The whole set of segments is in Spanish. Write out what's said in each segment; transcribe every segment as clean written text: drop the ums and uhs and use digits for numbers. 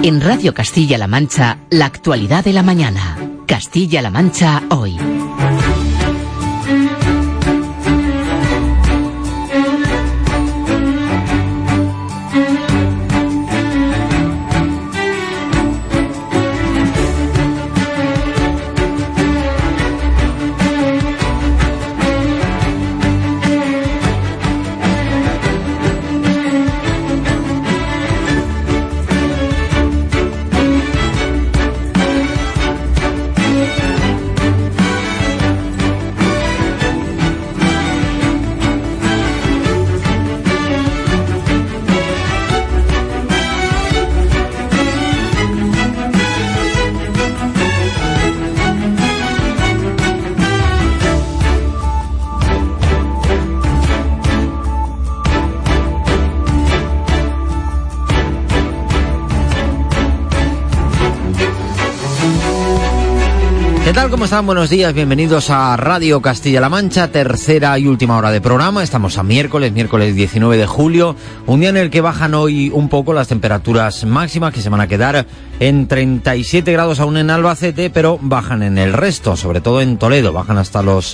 En Radio Castilla-La Mancha, la actualidad de la mañana. Castilla-La Mancha hoy. ¿Qué tal? ¿Cómo están? Buenos días, bienvenidos a Radio Castilla-La Mancha, tercera y última hora de programa. Estamos a miércoles 19 de julio, un día en el que bajan hoy un poco las temperaturas máximas, que se van a quedar en 37 grados aún en Albacete, pero bajan en el resto, sobre todo en Toledo, bajan hasta los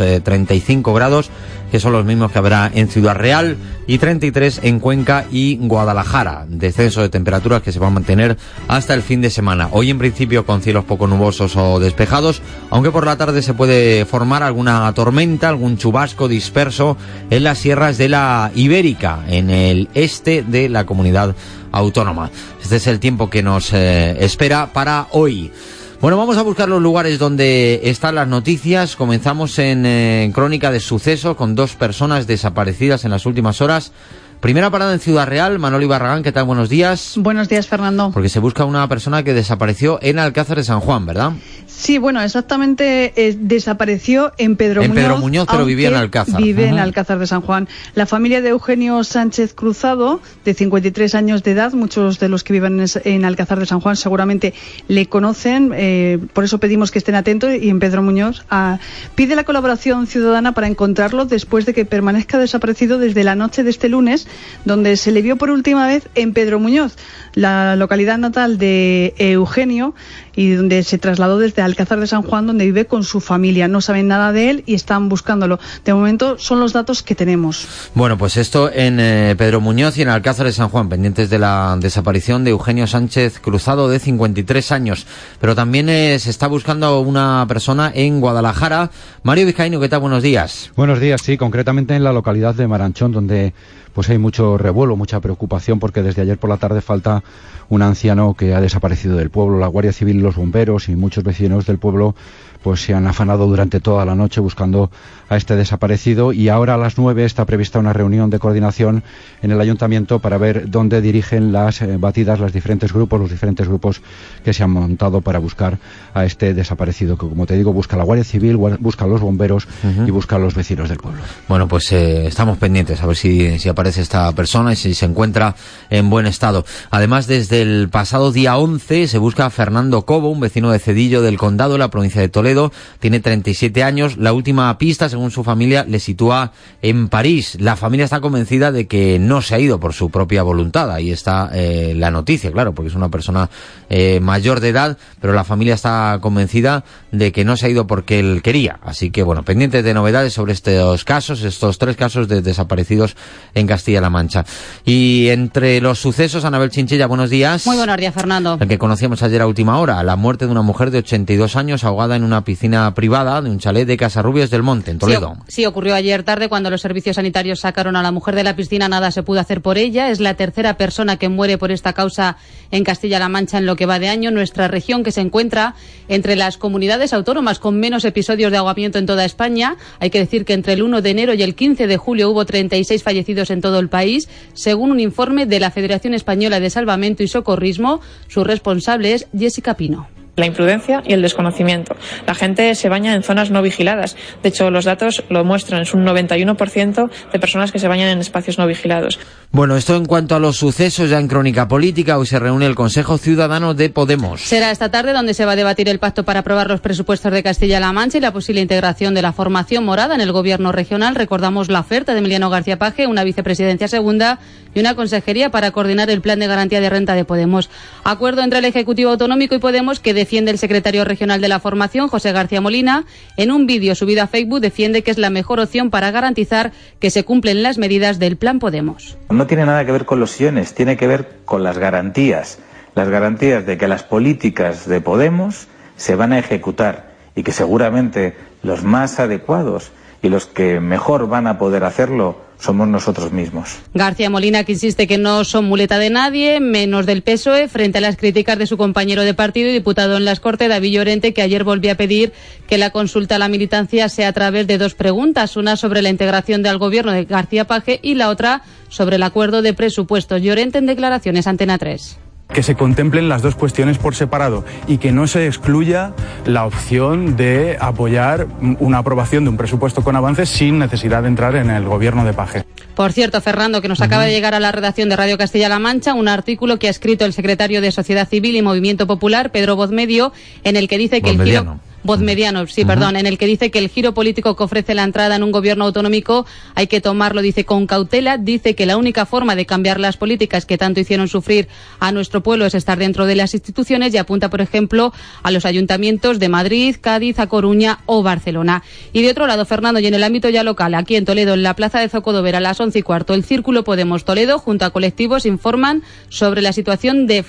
35 grados, que son los mismos que habrá en Ciudad Real, y 33 en Cuenca y Guadalajara. Descenso de temperaturas que se va a mantener hasta el fin de semana. Hoy en principio con cielos poco nubosos o despejados, aunque por la tarde se puede formar alguna tormenta, algún chubasco disperso en las sierras de la Ibérica, en el este de la comunidad autónoma. Este es el tiempo que nos espera para hoy. Bueno, vamos a buscar los lugares donde están las noticias. Comenzamos en crónica de suceso con dos personas desaparecidas en las últimas horas. Primera parada en Ciudad Real. Manoli Barragán, ¿qué tal? Buenos días. Buenos días, Fernando. Porque se busca una persona que desapareció en Alcázar de San Juan, ¿verdad? Sí, bueno, exactamente, desapareció en Pedro Muñoz. En Pedro Muñoz, pero vivía en Alcázar. Vive en Alcázar de San Juan. La familia de Eugenio Sánchez Cruzado, de 53 años de edad, muchos de los que viven en Alcázar de San Juan seguramente le conocen, por eso pedimos que estén atentos, y en Pedro Muñoz pide la colaboración ciudadana para encontrarlo después de que permanezca desaparecido desde la noche de este lunes, donde se le vio por última vez en Pedro Muñoz, la localidad natal de Eugenio, y donde se trasladó desde Alcázar de San Juan, donde vive con su familia. No saben nada de él y están buscándolo. De momento son los datos que tenemos. Bueno, pues esto en Pedro Muñoz y en Alcázar de San Juan, pendientes de la desaparición de Eugenio Sánchez Cruzado, de 53 años. Pero también se está buscando una persona en Guadalajara. Mario Vizcaíno, ¿qué tal? Buenos días. Buenos días, sí, concretamente en la localidad de Maranchón, donde pues hay mucho revuelo, mucha preocupación, porque desde ayer por la tarde falta un anciano que ha desaparecido del pueblo. La Guardia Civil, los bomberos y muchos vecinos del pueblo pues se han afanado durante toda la noche buscando a este desaparecido, y ahora a las 9 está prevista una reunión de coordinación en el ayuntamiento para ver dónde dirigen las batidas los diferentes grupos que se han montado para buscar a este desaparecido, que como te digo busca la Guardia Civil, busca a los bomberos y busca a los vecinos del pueblo. Bueno, pues estamos pendientes a ver si aparece esta persona y si se encuentra en buen estado. Además, desde el pasado día 11 se busca a Fernando Cobo, un vecino de Cedillo del Condado, en la provincia de Toledo. Tiene 37 años. La última pista, según su familia, le sitúa en París. La familia está convencida de que no se ha ido por su propia voluntad. Ahí está la noticia, claro, porque es una persona mayor de edad, pero la familia está convencida de que no se ha ido porque él quería. Así que, bueno, pendientes de novedades sobre estos tres casos de desaparecidos en Castilla-La Mancha. Y entre los sucesos, Anabel Chinchilla, buenos días. Muy buenos días, Fernando. El que conocíamos ayer a última hora, la muerte de una mujer de 82 años ahogada en una piscina privada de un chalet de Casarrubios del Monte, en Toledo. Sí, ocurrió ayer tarde cuando los servicios sanitarios sacaron a la mujer de la piscina. Nada se pudo hacer por ella. Es la tercera persona que muere por esta causa en Castilla-La Mancha en lo que va de año. Nuestra región, que se encuentra entre las comunidades autónomas con menos episodios de ahogamiento en toda España. Hay que decir que entre el 1 de enero y el 15 de julio hubo 36 fallecidos en todo el país, según un informe de la Federación Española de Salvamento y Socorrismo. Su responsable es Jessica Pino. La imprudencia y el desconocimiento. La gente se baña en zonas no vigiladas. De hecho, los datos lo muestran. Es un 91% de personas que se bañan en espacios no vigilados. Bueno, esto en cuanto a los sucesos ya en Crónica Política. Hoy se reúne el Consejo Ciudadano de Podemos. Será esta tarde donde se va a debatir el pacto para aprobar los presupuestos de Castilla-La Mancha y la posible integración de la formación morada en el gobierno regional. Recordamos la oferta de Emiliano García Paje, una vicepresidencia segunda y una consejería para coordinar el plan de garantía de renta de Podemos. Acuerdo entre el Ejecutivo Autonómico y Podemos que defiende el secretario regional de la formación, José García Molina. En un vídeo subido a Facebook defiende que es la mejor opción para garantizar que se cumplen las medidas del plan Podemos. No tiene nada que ver con los sillones, tiene que ver con las garantías de que las políticas de Podemos se van a ejecutar y que seguramente los más adecuados y los que mejor van a poder hacerlo somos nosotros mismos. García Molina, que insiste que no son muleta de nadie, menos del PSOE, frente a las críticas de su compañero de partido y diputado en las Cortes, David Llorente, que ayer volvió a pedir que la consulta a la militancia sea a través de dos preguntas, una sobre la integración del gobierno de García Paje y la otra sobre el acuerdo de presupuestos. Llorente en declaraciones a Antena 3. Que se contemplen las dos cuestiones por separado y que no se excluya la opción de apoyar una aprobación de un presupuesto con avances sin necesidad de entrar en el gobierno de Paje. Por cierto, Fernando, que nos acaba de llegar a la redacción de Radio Castilla-La Mancha un artículo que ha escrito el secretario de Sociedad Civil y Movimiento Popular, Pedro Vozmedio, en el que dice que en el que dice que el giro político que ofrece la entrada en un gobierno autonómico hay que tomarlo, dice, con cautela. Dice que la única forma de cambiar las políticas que tanto hicieron sufrir a nuestro pueblo es estar dentro de las instituciones, y apunta, por ejemplo, a los ayuntamientos de Madrid, Cádiz, A Coruña o Barcelona. Y de otro lado, Fernando, y en el ámbito ya local, aquí en Toledo, en la plaza de Zocodover, a las 11:15, el Círculo Podemos Toledo, junto a colectivos, informan sobre la situación de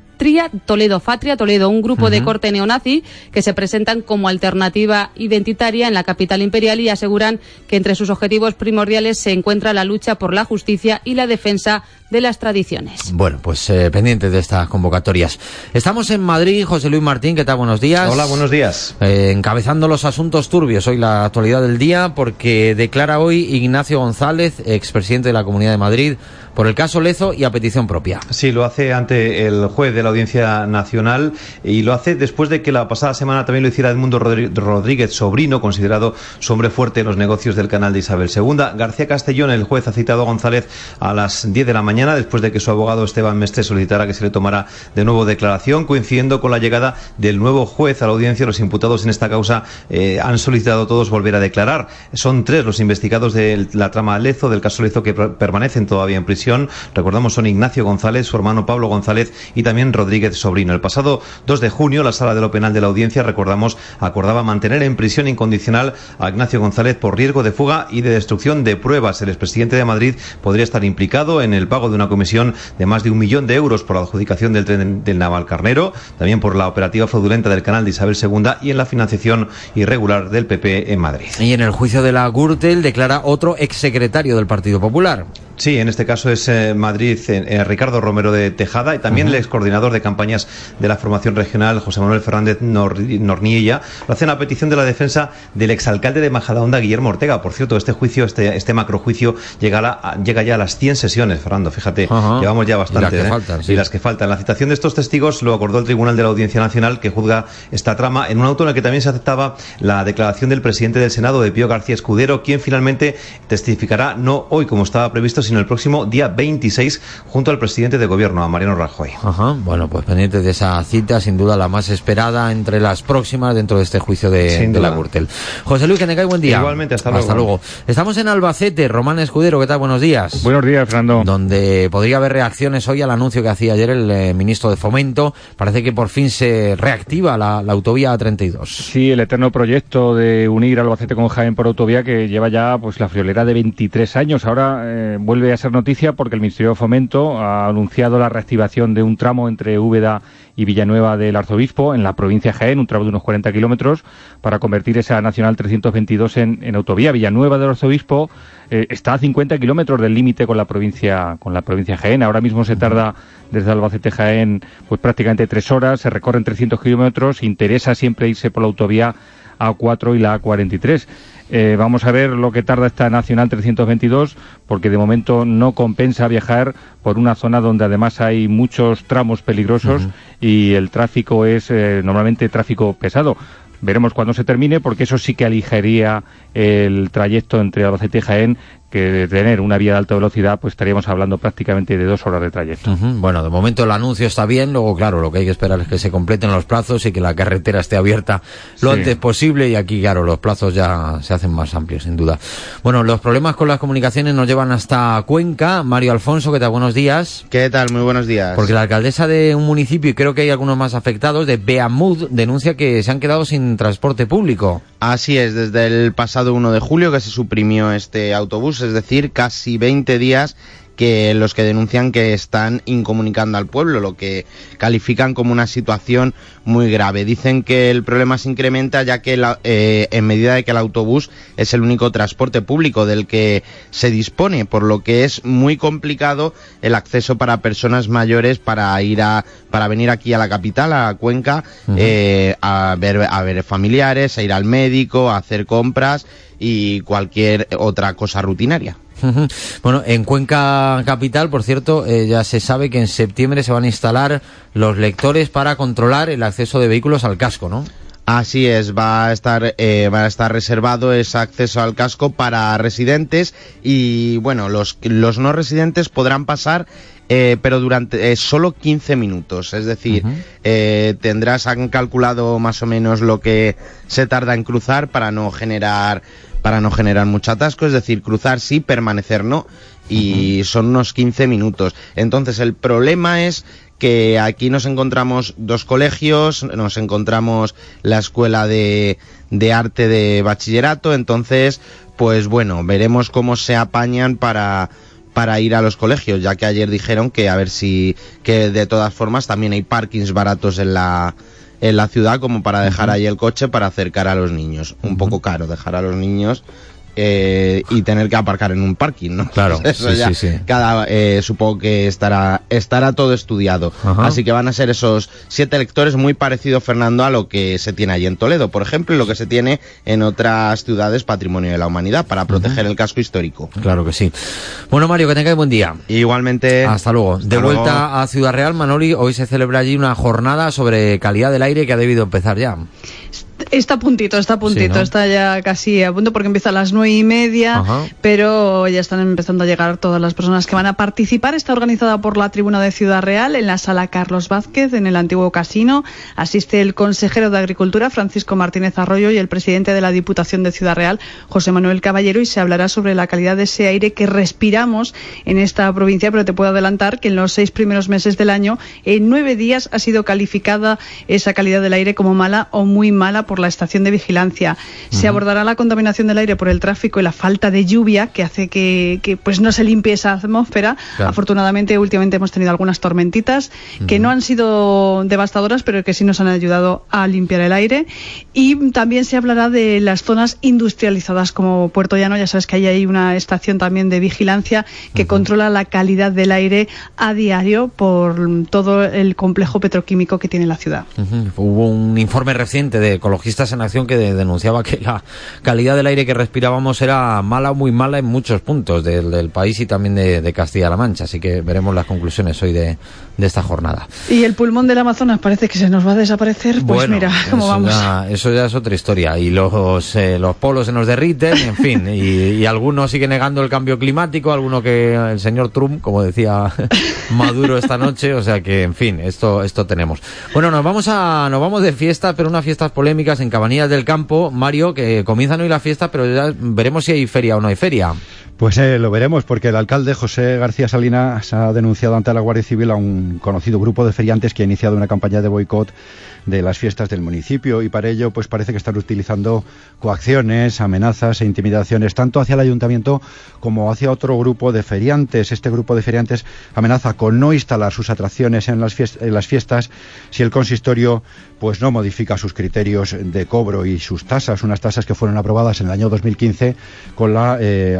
Fatria Toledo, un grupo de corte neonazi que se presentan como alternativa identitaria en la capital imperial, y aseguran que entre sus objetivos primordiales se encuentra la lucha por la justicia y la defensa de las tradiciones. Bueno, pues pendientes de estas convocatorias. Estamos en Madrid. José Luis Martín, ¿qué tal? Buenos días. Hola, buenos días. Encabezando los asuntos turbios, hoy la actualidad del día, porque declara hoy Ignacio González, expresidente de la Comunidad de Madrid, por el caso Lezo y a petición propia. Sí, lo hace ante el juez de la Audiencia Nacional, y lo hace después de que la pasada semana también lo hiciera Edmundo Rodríguez Sobrino, considerado su hombre fuerte en los negocios del canal de Isabel II. García Castellón, el juez, ha citado a González a las 10 de la mañana, después de que su abogado Esteban Mestre solicitara que se le tomara de nuevo declaración. Coincidiendo con la llegada del nuevo juez a la audiencia, los imputados en esta causa han solicitado todos volver a declarar. Son 3 los investigados de la trama Lezo, del caso Lezo, que permanecen todavía en prisión. Recordamos, son Ignacio González, su hermano Pablo González y también Rodríguez Sobrino. El pasado 2 de junio, la Sala de lo Penal de la Audiencia, recordamos, acordaba mantener en prisión incondicional a Ignacio González por riesgo de fuga y de destrucción de pruebas. El expresidente de Madrid podría estar implicado en el pago de una comisión de más de 1 millón de euros por la adjudicación del tren del Navalcarnero, también por la operativa fraudulenta del canal de Isabel II y en la financiación irregular del PP en Madrid. Y en el juicio de la Gürtel declara otro exsecretario del Partido Popular. Sí, en este caso es Madrid, Ricardo Romero de Tejada, y también el excoordinador de campañas de la formación regional, José Manuel Fernández Norniella. Lo hacen a petición de la defensa del exalcalde de Majadahonda, Guillermo Ortega. Por cierto, este juicio, este macrojuicio, llega ya a las 100 sesiones, Fernando. Fíjate, llevamos ya bastante. Y las que faltan. La citación de estos testigos lo acordó el Tribunal de la Audiencia Nacional, que juzga esta trama, en un auto en el que también se aceptaba la declaración del presidente del Senado, de Pío García Escudero, quien finalmente testificará no hoy, como estaba previsto, sino el próximo día 26, junto al presidente de gobierno, a Mariano Rajoy. Bueno, pues pendientes de esa cita, sin duda la más esperada entre las próximas dentro de este juicio de la Gürtel. José Luis, que te cae, buen día. Igualmente, hasta luego. Estamos en Albacete. Román Escudero, ¿qué tal? Buenos días. Buenos días, Fernando. Donde podría haber reacciones hoy al anuncio que hacía ayer el ministro de Fomento. Parece que por fin se reactiva la autovía A32. Sí, el eterno proyecto de unir Albacete con Jaén por autovía, que lleva ya pues la friolera de 23 años. Ahora vuelve a ser noticia porque el Ministerio de Fomento ha anunciado la reactivación de un tramo entre Úbeda y Villanueva del Arzobispo, en la provincia de Jaén, un tramo de unos 40 kilómetros, para convertir esa Nacional 322 en autovía. Villanueva del Arzobispo está a 50 kilómetros del límite con la provincia de Jaén. Ahora mismo se tarda desde Albacete Jaén pues prácticamente 3 horas, se recorren 300 kilómetros. Interesa siempre irse por la autovía A4 y la A43. Vamos a ver lo que tarda esta Nacional 322, porque de momento no compensa viajar por una zona donde además hay muchos tramos peligrosos y el tráfico es normalmente tráfico pesado. Veremos cuándo se termine, porque eso sí que aligería el trayecto entre Albacete y Jaén, que de tener una vía de alta velocidad, pues estaríamos hablando prácticamente de 2 horas de trayecto. Bueno, de momento el anuncio está bien, luego claro, lo que hay que esperar es que se completen los plazos y que la carretera esté abierta lo antes posible, y aquí claro, los plazos ya se hacen más amplios, sin duda. Bueno, los problemas con las comunicaciones nos llevan hasta Cuenca. Mario Alfonso, ¿qué tal? Buenos días. ¿Qué tal? Muy buenos días. Porque la alcaldesa de un municipio, y creo que hay algunos más afectados, de Beamud, denuncia que se han quedado sin transporte público. Así es, desde el pasado 1 de julio que se suprimió este autobús, es decir, casi 20 días que los que denuncian que están incomunicando al pueblo, lo que califican como una situación muy grave. Dicen que el problema se incrementa ya que en medida de que el autobús es el único transporte público del que se dispone, por lo que es muy complicado el acceso para personas mayores para venir aquí a la capital, a Cuenca, a ver familiares, a ir al médico, a hacer compras y cualquier otra cosa rutinaria. Bueno, en Cuenca capital, por cierto, ya se sabe que en septiembre se van a instalar los lectores para controlar el acceso de vehículos al casco, ¿no? Así es, va a estar reservado ese acceso al casco para residentes y, bueno, los no residentes podrán pasar, pero durante solo 15 minutos, es decir, han calculado más o menos lo que se tarda en cruzar para no generar mucho atasco, es decir, cruzar sí, permanecer no, y son unos 15 minutos. Entonces el problema es que aquí nos encontramos 2 colegios, nos encontramos la escuela de arte de bachillerato, entonces, pues bueno, veremos cómo se apañan para ir a los colegios, ya que ayer dijeron que a ver si, que de todas formas también hay parkings baratos en la ciudad como para dejar ahí el coche para acercar a los niños. Un poco caro dejar a los niños y tener que aparcar en un parking, ¿no? Claro, eso sí, sí. Supongo que estará todo estudiado. Así que van a ser esos 7 lectores, muy parecido, Fernando, a lo que se tiene allí en Toledo, por ejemplo, y lo que se tiene en otras ciudades Patrimonio de la Humanidad, para proteger el casco histórico. Claro que sí. Bueno, Mario, que tengáis buen día. Igualmente. Hasta luego. De vuelta a Ciudad Real, Manoli, hoy se celebra allí una jornada sobre calidad del aire que ha debido empezar ya. Está a puntito, sí, ¿no? Está ya casi a punto porque empieza a las 9:30, pero ya están empezando a llegar todas las personas que van a participar. Está organizada por la Tribuna de Ciudad Real en la Sala Carlos Vázquez, en el antiguo casino. Asiste el consejero de Agricultura, Francisco Martínez Arroyo, y el presidente de la Diputación de Ciudad Real, José Manuel Caballero, y se hablará sobre la calidad de ese aire que respiramos en esta provincia, pero te puedo adelantar que en los 6 primeros meses del año, en 9 días ha sido calificada esa calidad del aire como mala o muy mala por la estación de vigilancia. Se abordará la contaminación del aire por el tráfico y la falta de lluvia que hace que pues no se limpie esa atmósfera. Claro. Afortunadamente, últimamente hemos tenido algunas tormentitas que no han sido devastadoras, pero que sí nos han ayudado a limpiar el aire. Y también se hablará de las zonas industrializadas como Puerto Llano. Ya sabes que ahí hay una estación también de vigilancia que controla la calidad del aire a diario por todo el complejo petroquímico que tiene la ciudad. Hubo un informe reciente de Ecologistas en Acción que denunciaba que la calidad del aire que respirábamos era mala o muy mala en muchos puntos del país y también de Castilla-La Mancha, así que veremos las conclusiones hoy de esta jornada. Y el pulmón del Amazonas parece que se nos va a desaparecer, pues bueno, mira cómo vamos. Eso ya es otra historia, y los polos se nos derriten, en fin, y algunos siguen negando el cambio climático, alguno que el señor Trump, como decía Maduro esta noche, o sea que, en fin, esto tenemos. Bueno, nos vamos de fiestas, pero unas fiestas polémicas en Cabanillas del Campo, Mario, que comienzan hoy la fiesta, pero ya veremos si hay feria o no hay feria. Pues lo veremos, porque el alcalde José García Salinas ha denunciado ante la Guardia Civil a un conocido grupo de feriantes que ha iniciado una campaña de boicot de las fiestas del municipio, y para ello pues parece que están utilizando coacciones, amenazas e intimidaciones tanto hacia el ayuntamiento como hacia otro grupo de feriantes. Este grupo de feriantes amenaza con no instalar sus atracciones en las fiestas si el consistorio pues no modifica sus criterios de cobro y sus tasas, unas tasas que fueron aprobadas en el año 2015 con la aprobación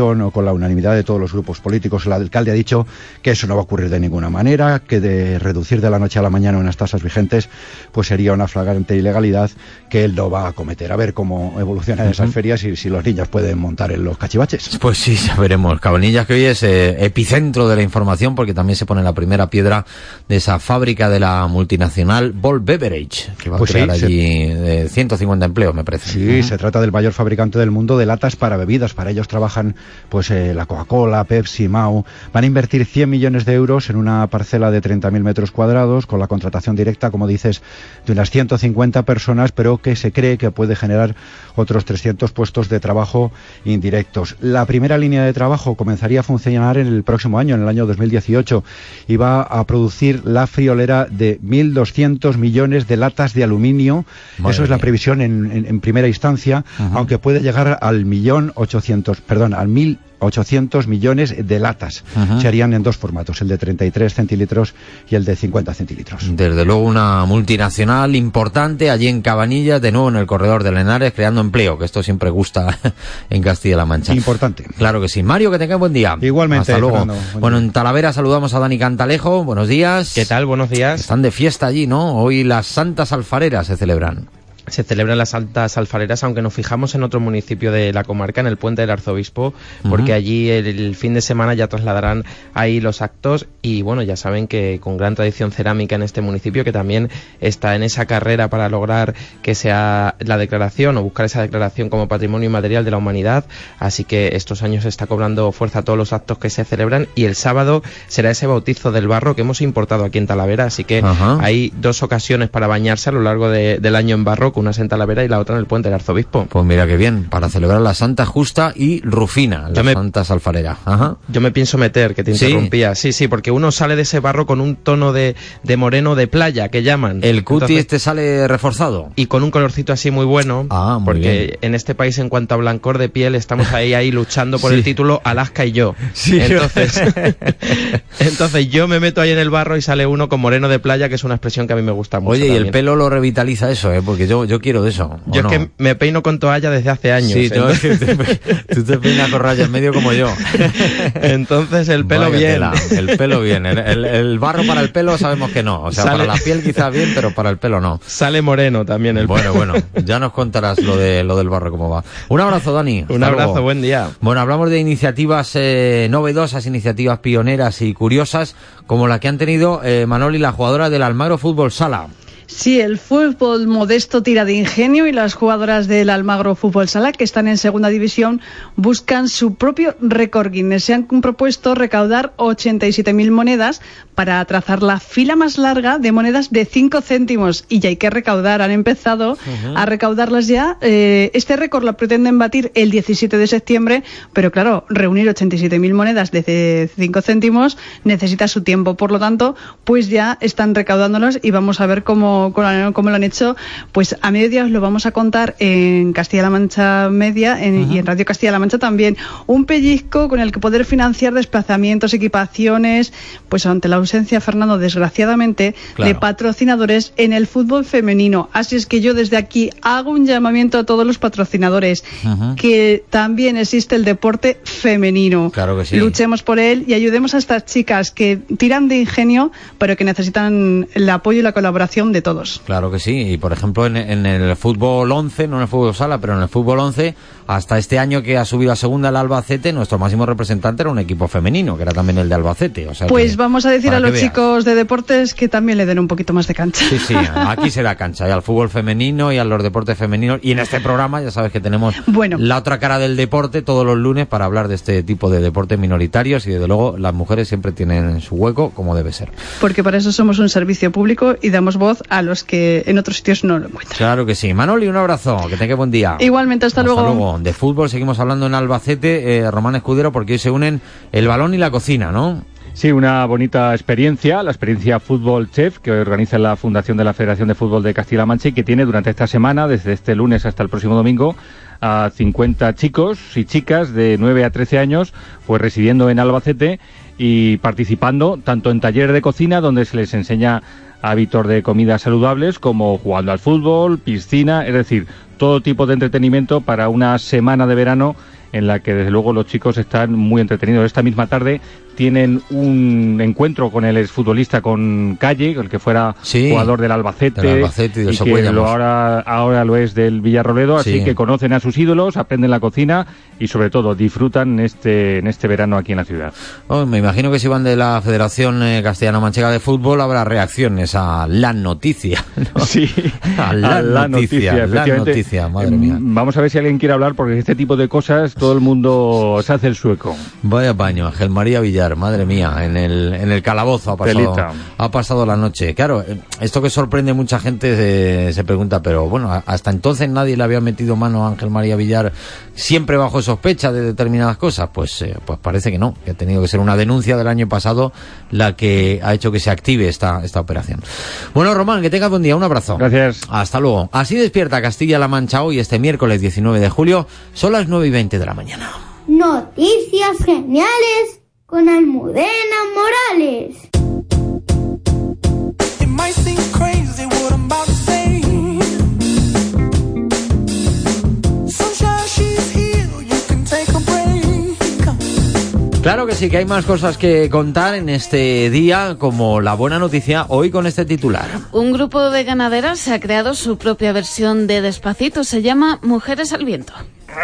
decisión o con la unanimidad de todos los grupos políticos. El alcalde ha dicho que eso no va a ocurrir de ninguna manera, que de reducir de la noche a la mañana unas tasas vigentes pues sería una flagrante ilegalidad que él no va a cometer. A ver cómo evolucionan esas ferias y si los niños pueden montar en los cachivaches. Pues sí, ya veremos. Cabanillas, que hoy es epicentro de la información, porque también se pone la primera piedra de esa fábrica de la multinacional Bolt Beverage, que va a crear allí 150 empleos, me parece. Sí, se trata del mayor fabricante del mundo de latas para bebidas. Para ellos trabajan pues la Coca-Cola, Pepsi, Mau. Van a invertir 100 millones de euros en una parcela de 30.000 metros cuadrados, con la contratación directa, como dices, de unas 150 personas, pero que se cree que puede generar otros 300 puestos de trabajo indirectos. La primera línea de trabajo comenzaría a funcionar en el próximo año, en el año 2018, y va a producir la friolera de 1.200 millones de latas de aluminio. Eso es la previsión en primera instancia, aunque puede llegar al 1.800 millones de latas. Se harían en dos formatos, el de 33 centilitros y el de 50 centilitros. Desde luego una multinacional importante allí en Cabanillas, de nuevo en el corredor de Henares, creando empleo, que esto siempre gusta en Castilla-La Mancha. Importante. Claro que sí. Mario, que tengas buen día. Igualmente. Hasta luego. Fernando, bueno, en Talavera saludamos a Dani Cantalejo. Buenos días. ¿Qué tal? Buenos días. Están de fiesta allí, ¿no? Hoy las Santas Alfareras se celebran. Se celebran las Santas Alfareras, aunque nos fijamos en otro municipio de la comarca, en el Puente del Arzobispo, porque allí el fin de semana ya trasladarán ahí los actos. Y bueno, ya saben que con gran tradición cerámica en este municipio, que también está en esa carrera para lograr que sea la declaración o buscar esa declaración como patrimonio inmaterial de la humanidad. Así que estos años está cobrando fuerza todos los actos que se celebran, y el sábado será ese bautizo del barro que hemos importado aquí en Talavera. Así que hay dos ocasiones para bañarse a lo largo del año en barro, una en Talavera y la otra en el Puente del Arzobispo. Pues mira qué bien, para celebrar la Santa Justa y Rufina, las Santas Alfareras. Yo me pienso meter, que te interrumpía. Sí, porque uno sale de ese barro con un tono de moreno de playa, que llaman. El cutis te sale reforzado. Y con un colorcito así muy bueno, porque bien. En este país, en cuanto a blancor de piel, estamos ahí luchando por el título Alaska y yo. Entonces yo me meto ahí en el barro y sale uno con moreno de playa, que es una expresión que a mí me gusta mucho. Oye, también. Y el pelo lo revitaliza eso, porque yo quiero de eso. Yo es que me peino con toalla desde hace años. Sí, tú te peinas con rayas medio como yo. Entonces el pelo bien. El pelo bien. El barro para el pelo sabemos que no. O sea, para la piel quizás bien, pero para el pelo no. Sale moreno también el pelo. Bueno, ya nos contarás lo del barro cómo va. Un abrazo, Dani. Un abrazo, buen día. Bueno, hablamos de iniciativas novedosas, iniciativas pioneras y curiosas, como la que han tenido Manoli, la jugadora del Almagro Fútbol Sala. Sí, el fútbol modesto tira de ingenio, y las jugadoras del Almagro Fútbol Sala, que están en segunda división, buscan su propio récord Guinness. Se han propuesto recaudar 87.000 monedas para trazar la fila más larga de monedas de 5 céntimos. Y ya hay que recaudar, han empezado a recaudarlas ya. Este récord lo pretenden batir el 17 de septiembre, pero claro, reunir 87.000 monedas de 5 céntimos necesita su tiempo. Por lo tanto, pues ya están recaudándolos, y vamos a ver cómo lo han hecho. Pues a mediodía os lo vamos a contar en Castilla-La Mancha Media y en Radio Castilla-La Mancha también. Un pellizco con el que poder financiar desplazamientos, equipaciones, pues ante la ausencia, Fernando, desgraciadamente, de patrocinadores en el fútbol femenino. Así es que yo desde aquí hago un llamamiento a todos los patrocinadores, que también existe el deporte femenino. Claro que sí. Luchemos por él y ayudemos a estas chicas que tiran de ingenio, pero que necesitan el apoyo y la colaboración de todos. Claro que sí, y por ejemplo en el fútbol 11, no en el fútbol sala, pero en el fútbol 11, hasta este año que ha subido a segunda el Albacete, nuestro máximo representante era un equipo femenino, que era también el de Albacete. O sea, pues vamos a decir a los chicos de deportes que también le den un poquito más de cancha. Sí, aquí se da cancha, y al fútbol femenino y a los deportes femeninos, y en este programa ya sabes que tenemos la otra cara del deporte todos los lunes para hablar de este tipo de deportes minoritarios, y desde luego las mujeres siempre tienen su hueco, como debe ser. Porque para eso somos un servicio público y damos voz a los que en otros sitios no lo encuentran. Claro que sí. Manoli, un abrazo, que tenga buen día. Igualmente, hasta luego. De fútbol seguimos hablando en Albacete, Román Escudero, porque hoy se unen el balón y la cocina, ¿no? Sí, una bonita experiencia, la experiencia Fútbol Chef, que organiza la Fundación de la Federación de Fútbol de Castilla-La Mancha, y que tiene durante esta semana, desde este lunes hasta el próximo domingo, a 50 chicos y chicas de 9 a 13 años, pues residiendo en Albacete y participando tanto en talleres de cocina, donde se les enseña hábitos de comidas saludables, como jugando al fútbol, piscina, es decir, todo tipo de entretenimiento para una semana de verano en la que desde luego los chicos están muy entretenidos. Esta misma tarde tienen un encuentro con el exfutbolista, con Calle, el que fuera jugador del Albacete y del que ahora lo es del Villarroledo, así que conocen a sus ídolos, aprenden la cocina y sobre todo disfrutan en este verano aquí en la ciudad. Me imagino que si van de la Federación Castellano-Manchega de Fútbol habrá reacciones a la noticia, ¿no? Sí, a la noticia, madre mía. Vamos a ver si alguien quiere hablar, porque este tipo de cosas todo el mundo se hace el sueco. Vaya paño, Ángel María Villar, madre mía, en el calabozo ha pasado la noche. Claro, esto que sorprende mucha gente se pregunta, pero bueno, hasta entonces nadie le había metido mano a Ángel María Villar, siempre bajo sospecha de determinadas cosas. Pues parece que no, que ha tenido que ser una denuncia del año pasado la que ha hecho que se active esta operación. Bueno, Román, que tengas buen día, un abrazo. Gracias. Hasta luego. Así despierta Castilla-La Mancha hoy, este miércoles 19 de julio, son las 9:20 de la mañana. Noticias geniales con Almudena Morales. Claro que sí, que hay más cosas que contar en este día, como la buena noticia hoy con este titular. Un grupo de ganaderas ha creado su propia versión de Despacito, se llama Mujeres al Viento.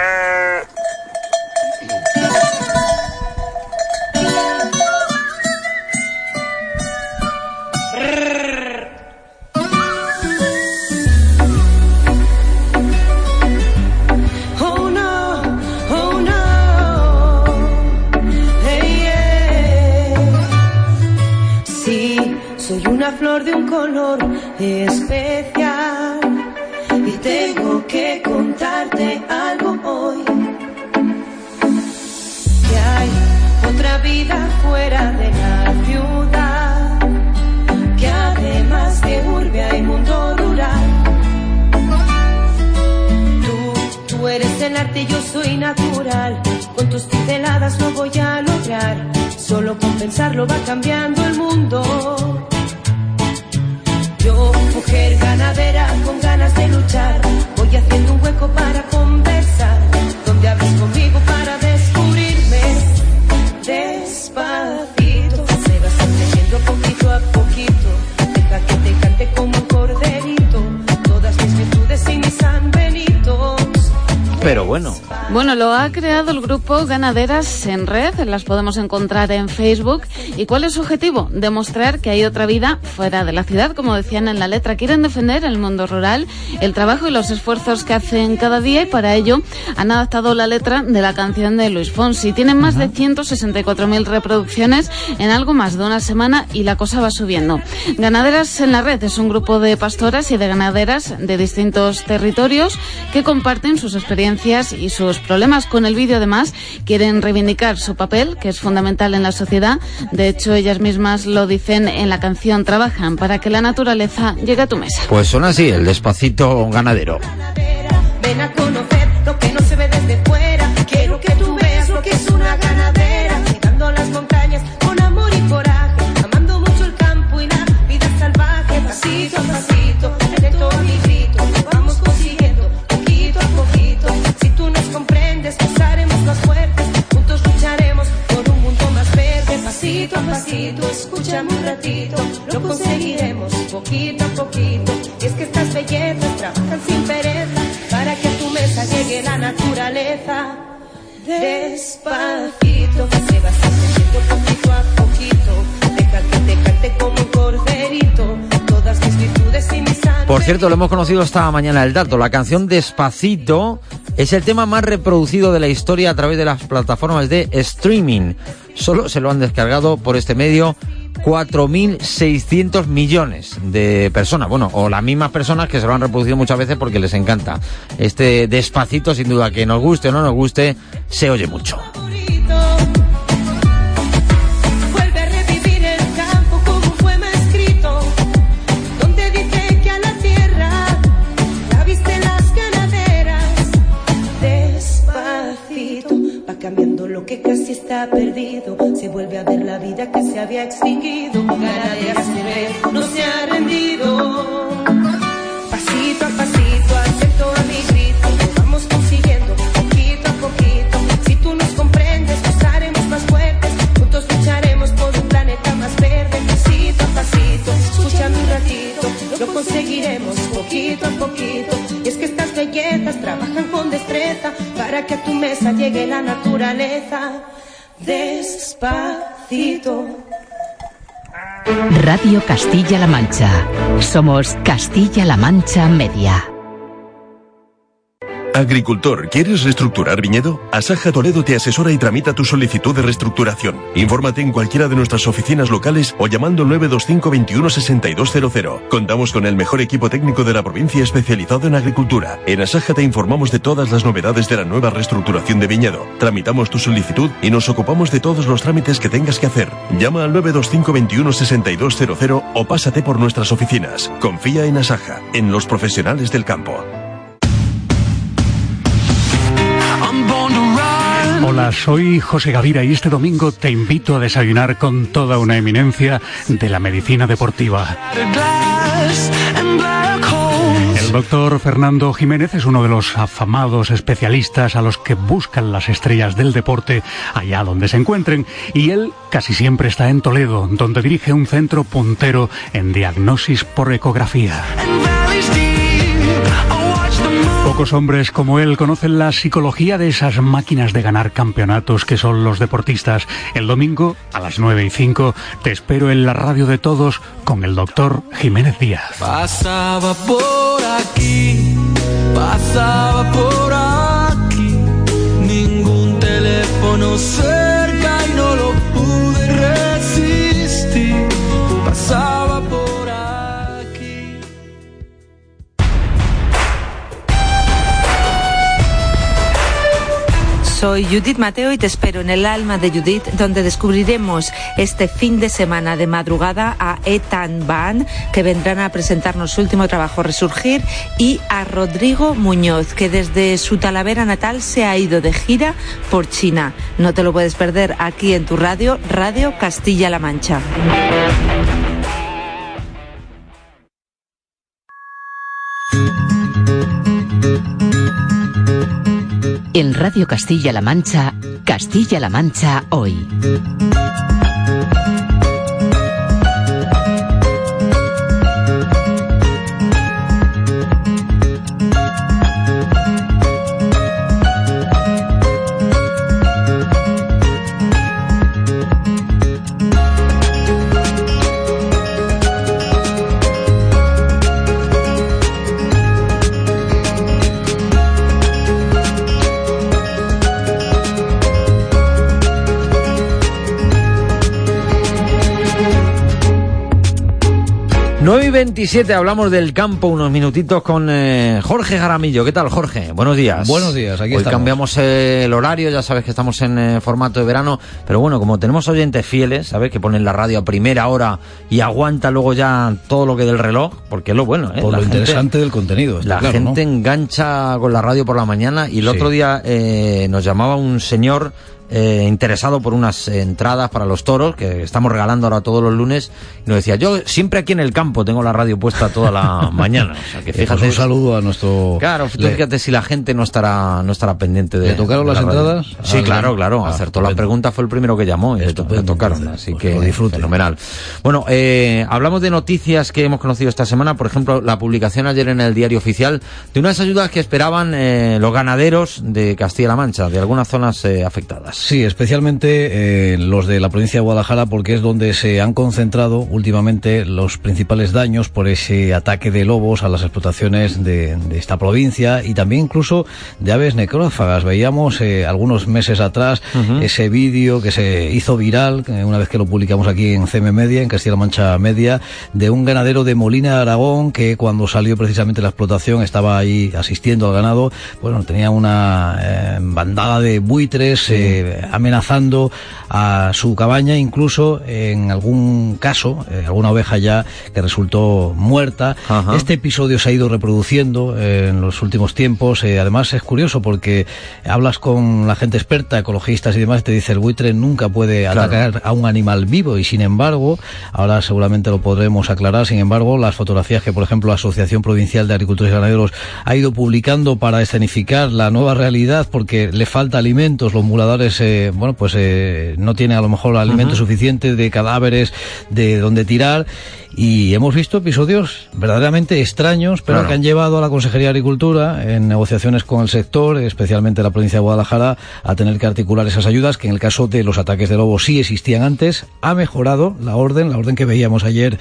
Flor de un color especial y tengo que contarte algo hoy, que hay otra vida fuera de la ciudad, que además de urbe hay mundo rural. Tú eres el arte y yo soy natural, con tus pinceladas lo voy a lograr, solo con pensarlo va cambiando el mundo. Yo, mujer ganadera con ganas de luchar, voy haciendo un hueco para conversar, donde hables conmigo para descubrirme. Despacito, se vas entendiendo poquito a poquito, deja que te cante como un corderito, todas mis virtudes y mis sanbenitos. Pero bueno. Bueno, lo ha creado el grupo Ganaderas en Red, las podemos encontrar en Facebook. ¿Y cuál es su objetivo? Demostrar que hay otra vida fuera de la ciudad, como decían en la letra. Quieren defender el mundo rural, el trabajo y los esfuerzos que hacen cada día, y para ello han adaptado la letra de la canción de Luis Fonsi. Tienen más de 164.000 reproducciones en algo más de una semana y la cosa va subiendo. Ganaderas en la Red es un grupo de pastoras y de ganaderas de distintos territorios que comparten sus experiencias y sus problemas. Con el vídeo, además, quieren reivindicar su papel, que es fundamental en la sociedad. De hecho, ellas mismas lo dicen en la canción. Trabajan para que la naturaleza llegue a tu mesa. Pues suena así, el Despacito ganadero. Ven a conocer lo que no se ve desde fuera. Quiero que tú veas lo que es una ganadera, llegando a las montañas con amor y coraje, amando mucho el campo y la vida salvaje. Pasito a pasito, atento a mi grito, vamos consiguiendo poquito a poquito. Si tú nos comprendes, nos haremos más fuertes, juntos lucharemos por un mundo más verde. Pasito a pasito, escúchame un ratito, lo conseguiremos poquito a poquito. Y es que estas bellezas trabajan sin pereza para que a tu mesa llegue la naturaleza. Despacito, se va haciendo poquito a poquito, deja que te cante como un corderito, todas mis virtudes y mis sangre. Por cierto, lo hemos conocido esta mañana el dato. La canción Despacito es el tema más reproducido de la historia a través de las plataformas de streaming. Solo se lo han descargado por este medio 4.600 millones de personas. Bueno, o las mismas personas que se lo han reproducido muchas veces porque les encanta. Este Despacito, sin duda, que nos guste o no nos guste, se oye mucho. Vuelve a revivir el campo como un poema escrito, donde dice que a la tierra la visten las ganaderas. Despacito, va cambiando lo que casi está perdido, se vuelve a ver la vida que se había extinguido. Ganaderas se ve, no se ha rendido. Pasito a pasito, atento a mi grito, vamos consiguiendo poquito a poquito. trabajan con destreza para que a tu mesa llegue la naturaleza. Despacito. Radio Castilla-La Mancha. Somos Castilla-La Mancha Media. Agricultor, ¿quieres reestructurar viñedo? Asaja Toledo te asesora y tramita tu solicitud de reestructuración. Infórmate en cualquiera de nuestras oficinas locales o llamando al 925 21 6200. Contamos con el mejor equipo técnico de la provincia especializado en agricultura. En Asaja te informamos de todas las novedades de la nueva reestructuración de viñedo. Tramitamos tu solicitud y nos ocupamos de todos los trámites que tengas que hacer. Llama al 925 21 6200 o pásate por nuestras oficinas. Confía en Asaja, en los profesionales del campo. Hola, soy José Gavira y este domingo te invito a desayunar con toda una eminencia de la medicina deportiva. El doctor Fernando Jiménez es uno de los afamados especialistas a los que buscan las estrellas del deporte allá donde se encuentren, y él casi siempre está en Toledo, donde dirige un centro puntero en diagnosis por ecografía. Pocos hombres como él conocen la psicología de esas máquinas de ganar campeonatos que son los deportistas. El domingo, a las 9:05, te espero en la radio de todos con el doctor Jiménez Díaz. Pasaba por aquí, ningún teléfono cerca y no lo pude resistir. Pasaba por aquí. Soy Judith Mateo y te espero en el Alma de Judith, donde descubriremos este fin de semana de madrugada a Ethan Van, que vendrán a presentarnos su último trabajo, Resurgir, y a Rodrigo Muñoz, que desde su Talavera natal se ha ido de gira por China. No te lo puedes perder aquí en tu radio, Radio Castilla-La Mancha. En Radio Castilla-La Mancha, Castilla-La Mancha Hoy. Nueve y 27, hablamos del campo unos minutitos con Jorge Jaramillo. ¿Qué tal, Jorge? Buenos días. Buenos días, aquí Hoy estamos. Cambiamos el horario, ya sabes que estamos en formato de verano, pero bueno, como tenemos oyentes fieles, ¿sabes? Que ponen la radio a primera hora y aguanta luego ya todo lo que del reloj, porque es lo bueno, ¿eh? Por lo interesante del contenido, está La claro, gente ¿no? engancha con la radio por la mañana y el otro día nos llamaba un señor interesado por unas entradas para los toros que estamos regalando ahora todos los lunes y nos decía, yo siempre aquí en el campo tengo la radio puesta toda la mañana, o sea que fíjate, pues un saludo a nuestro... Claro, fíjate si la gente no estará pendiente de... ¿Le tocaron de las la radio. entradas? Sí, claro, acertó la pregunta, fue el primero que llamó y le tocaron, así pues que lo disfrute. fenomenal. Bueno, hablamos de noticias que hemos conocido esta semana, por ejemplo, la publicación ayer en el Diario Oficial de unas ayudas que esperaban los ganaderos de Castilla-La Mancha, de algunas zonas afectadas. Sí, especialmente los de la provincia de Guadalajara, porque es donde se han concentrado últimamente los principales daños por ese ataque de lobos a las explotaciones de esta provincia y también incluso de aves necrófagas. Veíamos algunos meses atrás ese vídeo que se hizo viral, una vez que lo publicamos aquí en CM Media, en Castilla-La Mancha Media, de un ganadero de Molina de Aragón que cuando salió precisamente la explotación estaba ahí asistiendo al ganado. Bueno, tenía una bandada de buitres amenazando a su cabaña, incluso en algún caso, alguna oveja ya que resultó muerta. Este episodio se ha ido reproduciendo en los últimos tiempos. Además es curioso porque hablas con la gente experta, ecologistas y demás, y te dice el buitre nunca puede atacar a un animal vivo, y sin embargo, ahora seguramente lo podremos aclarar, sin embargo, las fotografías que, por ejemplo, la Asociación Provincial de Agricultores y Ganaderos ha ido publicando para escenificar la nueva realidad, porque le falta alimentos, los muladores pues no tiene a lo mejor alimento suficiente, de cadáveres de donde tirar, y hemos visto episodios verdaderamente extraños, pero que han llevado a la Consejería de Agricultura, en negociaciones con el sector, especialmente la provincia de Guadalajara, a tener que articular esas ayudas, que en el caso de los ataques de lobo sí existían antes. Ha mejorado la orden que veíamos ayer,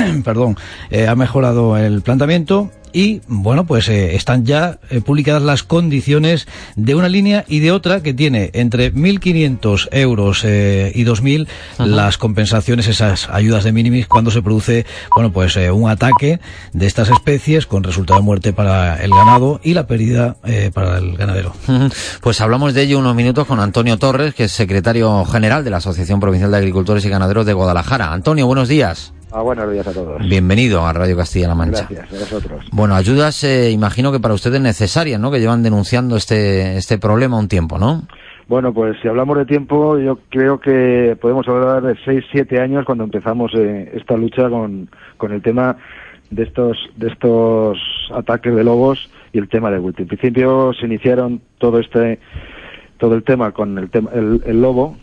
ha mejorado el planteamiento. Y, bueno, pues están ya publicadas las condiciones de una línea y de otra que tiene entre 1.500 euros y 2.000 las compensaciones, esas ayudas de minimis, cuando se produce, un ataque de estas especies con resultado de muerte para el ganado y la pérdida para el ganadero. Pues hablamos de ello unos minutos con Antonio Torres, que es secretario general de la Asociación Provincial de Agricultores y Ganaderos de Guadalajara. Antonio, buenos días. Buenos días a todos. Bienvenido a Radio Castilla-La Mancha. Gracias, a vosotros. Bueno, ayudas, imagino que para ustedes necesarias, ¿no? Que llevan denunciando este problema un tiempo, ¿no? Bueno, pues si hablamos de tiempo, yo creo que podemos hablar de 6-7 años cuando empezamos esta lucha con el tema de estos ataques de lobos y el tema del buitre. En principio se iniciaron todo el tema con el lobo,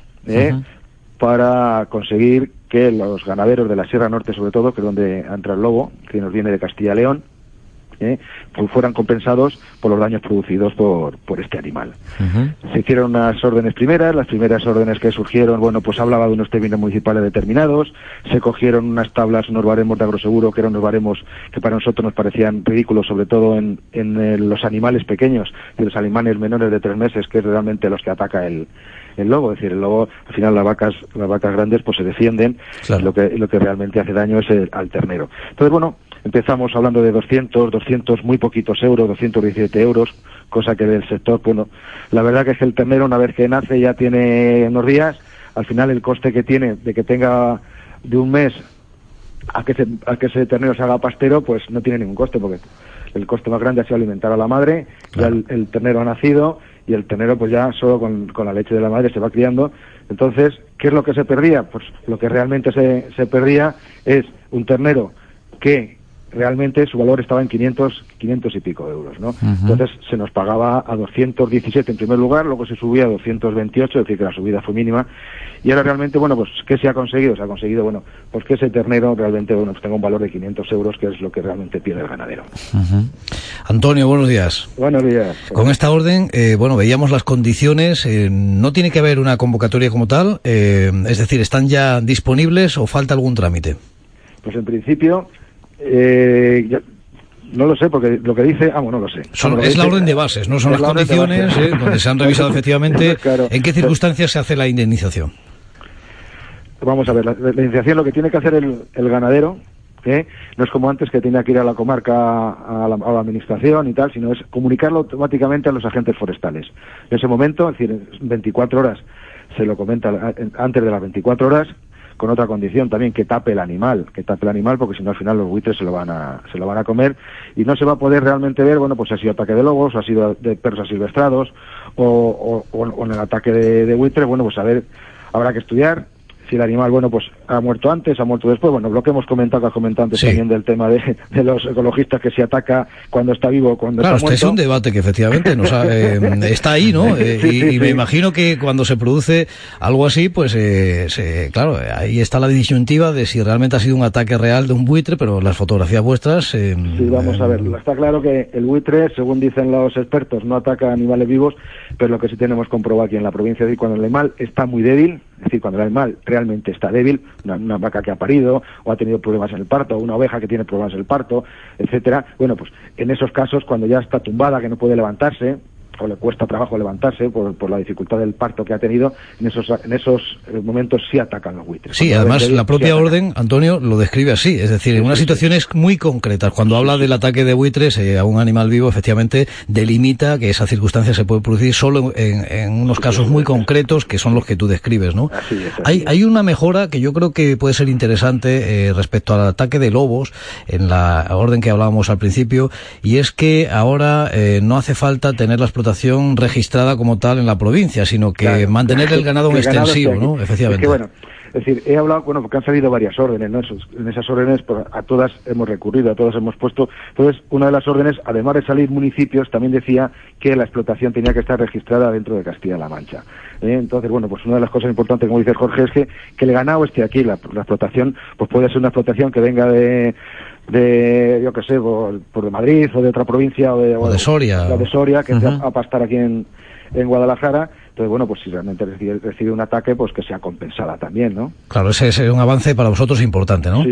para conseguir que los ganaderos de la Sierra Norte, sobre todo, que es donde entra el lobo, que nos viene de Castilla y León, pues fueran compensados por los daños producidos por este animal. Se hicieron unas órdenes las primeras órdenes que surgieron, pues hablaba de unos términos municipales determinados, se cogieron unas tablas, unos baremos de agroseguro, que eran unos baremos que para nosotros nos parecían ridículos, sobre todo en los animales pequeños y los animales menores de 3 meses, que es realmente los que ataca el lobo. Es decir, el lobo, al final las vacas grandes pues se defienden, claro. Lo que realmente hace daño es al ternero. Entonces, empezamos hablando de 200 muy poquitos euros, 217 euros, cosa que del sector, la verdad que es que el ternero, una vez que nace, ya tiene unos días, al final el coste que tiene de que tenga de un mes a que ese ternero se haga pastero, pues no tiene ningún coste, porque el coste más grande ha sido alimentar a la madre, claro. Ya el ternero ha nacido, y el ternero pues ya solo con la leche de la madre se va criando. Entonces, ¿qué es lo que se perdía? Pues lo que realmente se perdía es un ternero que realmente su valor estaba en 500 y pico euros, ¿no? Entonces se nos pagaba a 217 en primer lugar, luego se subía a 228, es decir, que la subida fue mínima, y ahora realmente, ¿qué se ha conseguido? Se ha conseguido, pues que ese ternero realmente, pues tenga un valor de 500 euros, que es lo que realmente pierde el ganadero. Antonio, buenos días. Buenos días. Con esta orden, veíamos las condiciones, no tiene que haber una convocatoria como tal, es decir, ¿están ya disponibles o falta algún trámite? Pues en principio, no lo sé, porque lo que dice... no lo sé. Es la orden de bases, no son las condiciones, donde se han revisado efectivamente. Claro, ¿en qué circunstancias se hace la indemnización? Vamos a ver, la indemnización lo que tiene que hacer el ganadero, no es como antes, que tenía que ir a la comarca, a la administración y tal, sino es comunicarlo automáticamente a los agentes forestales. En ese momento, es decir, 24 horas, se lo comenta antes de las 24 horas, con otra condición también, que tape el animal, porque si no al final los buitres se lo van a comer, y no se va a poder realmente ver, pues ha sido ataque de lobos, ha sido de perros asilvestrados, o en el ataque de buitres, pues a ver, habrá que estudiar si el animal, pues ha muerto antes, ha muerto después, lo que hemos comentado, antes también del tema de los ecologistas, que se ataca cuando está vivo, cuando está muerto. Claro, es un debate que efectivamente está ahí, ¿no? Sí, me imagino que cuando se produce algo así, pues claro, ahí está la disyuntiva de si realmente ha sido un ataque real de un buitre, pero las fotografías vuestras... sí, vamos a ver, está claro que el buitre, según dicen los expertos, no ataca a animales vivos, pero lo que sí tenemos comprobado aquí en la provincia es que cuando el animal está muy débil, es decir, cuando el animal realmente está débil, una vaca que ha parido o ha tenido problemas en el parto, o una oveja que tiene problemas en el parto, etcétera, pues en esos casos, cuando ya está tumbada, que no puede levantarse, o le cuesta trabajo levantarse por la dificultad del parto que ha tenido, en esos momentos sí atacan los buitres. Sí, además la propia orden, Antonio, lo describe así, es decir, en unas situaciones muy concretas. Cuando habla del ataque de buitres a un animal vivo, efectivamente delimita que esa circunstancia se puede producir solo en unos casos muy concretos, que son los que tú describes, ¿no? Así es. Hay una mejora que yo creo que puede ser interesante respecto al ataque de lobos, en la orden que hablábamos al principio, y es que ahora no hace falta tener la explotación registrada como tal en la provincia, sino que mantener el ganado en extensivo, ¿no? Efectivamente. Es que Es decir, he hablado, bueno, porque han salido varias órdenes, ¿no? En esas órdenes, pues, a todas hemos recurrido, a todas hemos puesto. Entonces, una de las órdenes, además de salir municipios, también decía que la explotación tenía que estar registrada dentro de Castilla-La Mancha. Entonces, bueno, pues una de las cosas importantes, como dice Jorge, es que el ganado esté aquí. La explotación, pues puede ser una explotación que venga de yo qué sé, por de Madrid o de otra provincia o de Soria. La de Soria, que va a pastar aquí en Guadalajara. Entonces, bueno, pues si realmente recibe un ataque, pues que sea compensada también, ¿no? Claro, ese es un avance para vosotros importante, ¿no? Sí.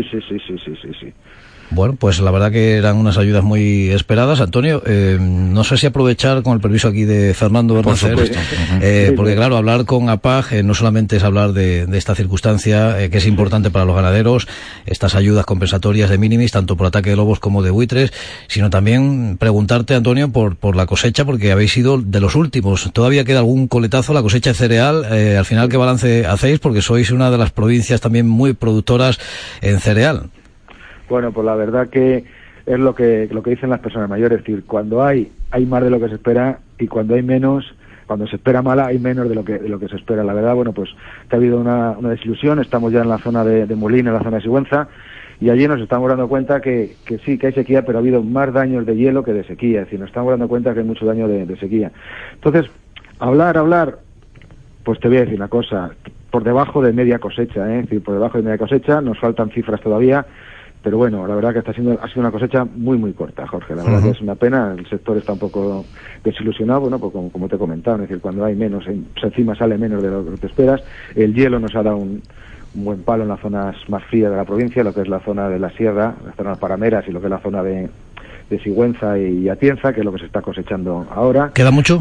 Bueno, pues la verdad que eran unas ayudas muy esperadas. Antonio, no sé si aprovechar con el permiso aquí de Fernando Bernácer, porque claro, hablar con APAG no solamente es hablar de esta circunstancia que es importante para los ganaderos, estas ayudas compensatorias de minimis, tanto por ataque de lobos como de buitres, sino también preguntarte, Antonio, por la cosecha, porque habéis sido de los últimos. ¿Todavía queda algún coletazo la cosecha de cereal? Al final, ¿qué balance hacéis? Porque sois una de las provincias también muy productoras en cereal. Bueno, pues la verdad que es lo que dicen las personas mayores, es decir, cuando hay más de lo que se espera, y cuando hay menos, cuando se espera mala, hay menos de lo que se espera. La verdad, bueno, pues que ha habido una desilusión. Estamos ya en la zona de Molina, en la zona de Sigüenza, y allí nos estamos dando cuenta que sí, que hay sequía, pero ha habido más daños de hielo que de sequía. Es decir, nos estamos dando cuenta que hay mucho daño de sequía. Entonces, hablar, pues te voy a decir una cosa, por debajo de media cosecha, es decir, por debajo de media cosecha, nos faltan cifras todavía. Pero bueno, la verdad que ha sido una cosecha muy corta, Jorge. La verdad que es una pena. El sector está un poco desilusionado, bueno, pues como te he comentado, es decir, cuando hay menos, encima sale menos de lo que te esperas. El hielo nos ha dado un buen palo en las zonas más frías de la provincia, lo que es la zona de la sierra, las zonas parameras, y lo que es la zona de Sigüenza y Atienza, que es lo que se está cosechando ahora. ¿Queda mucho?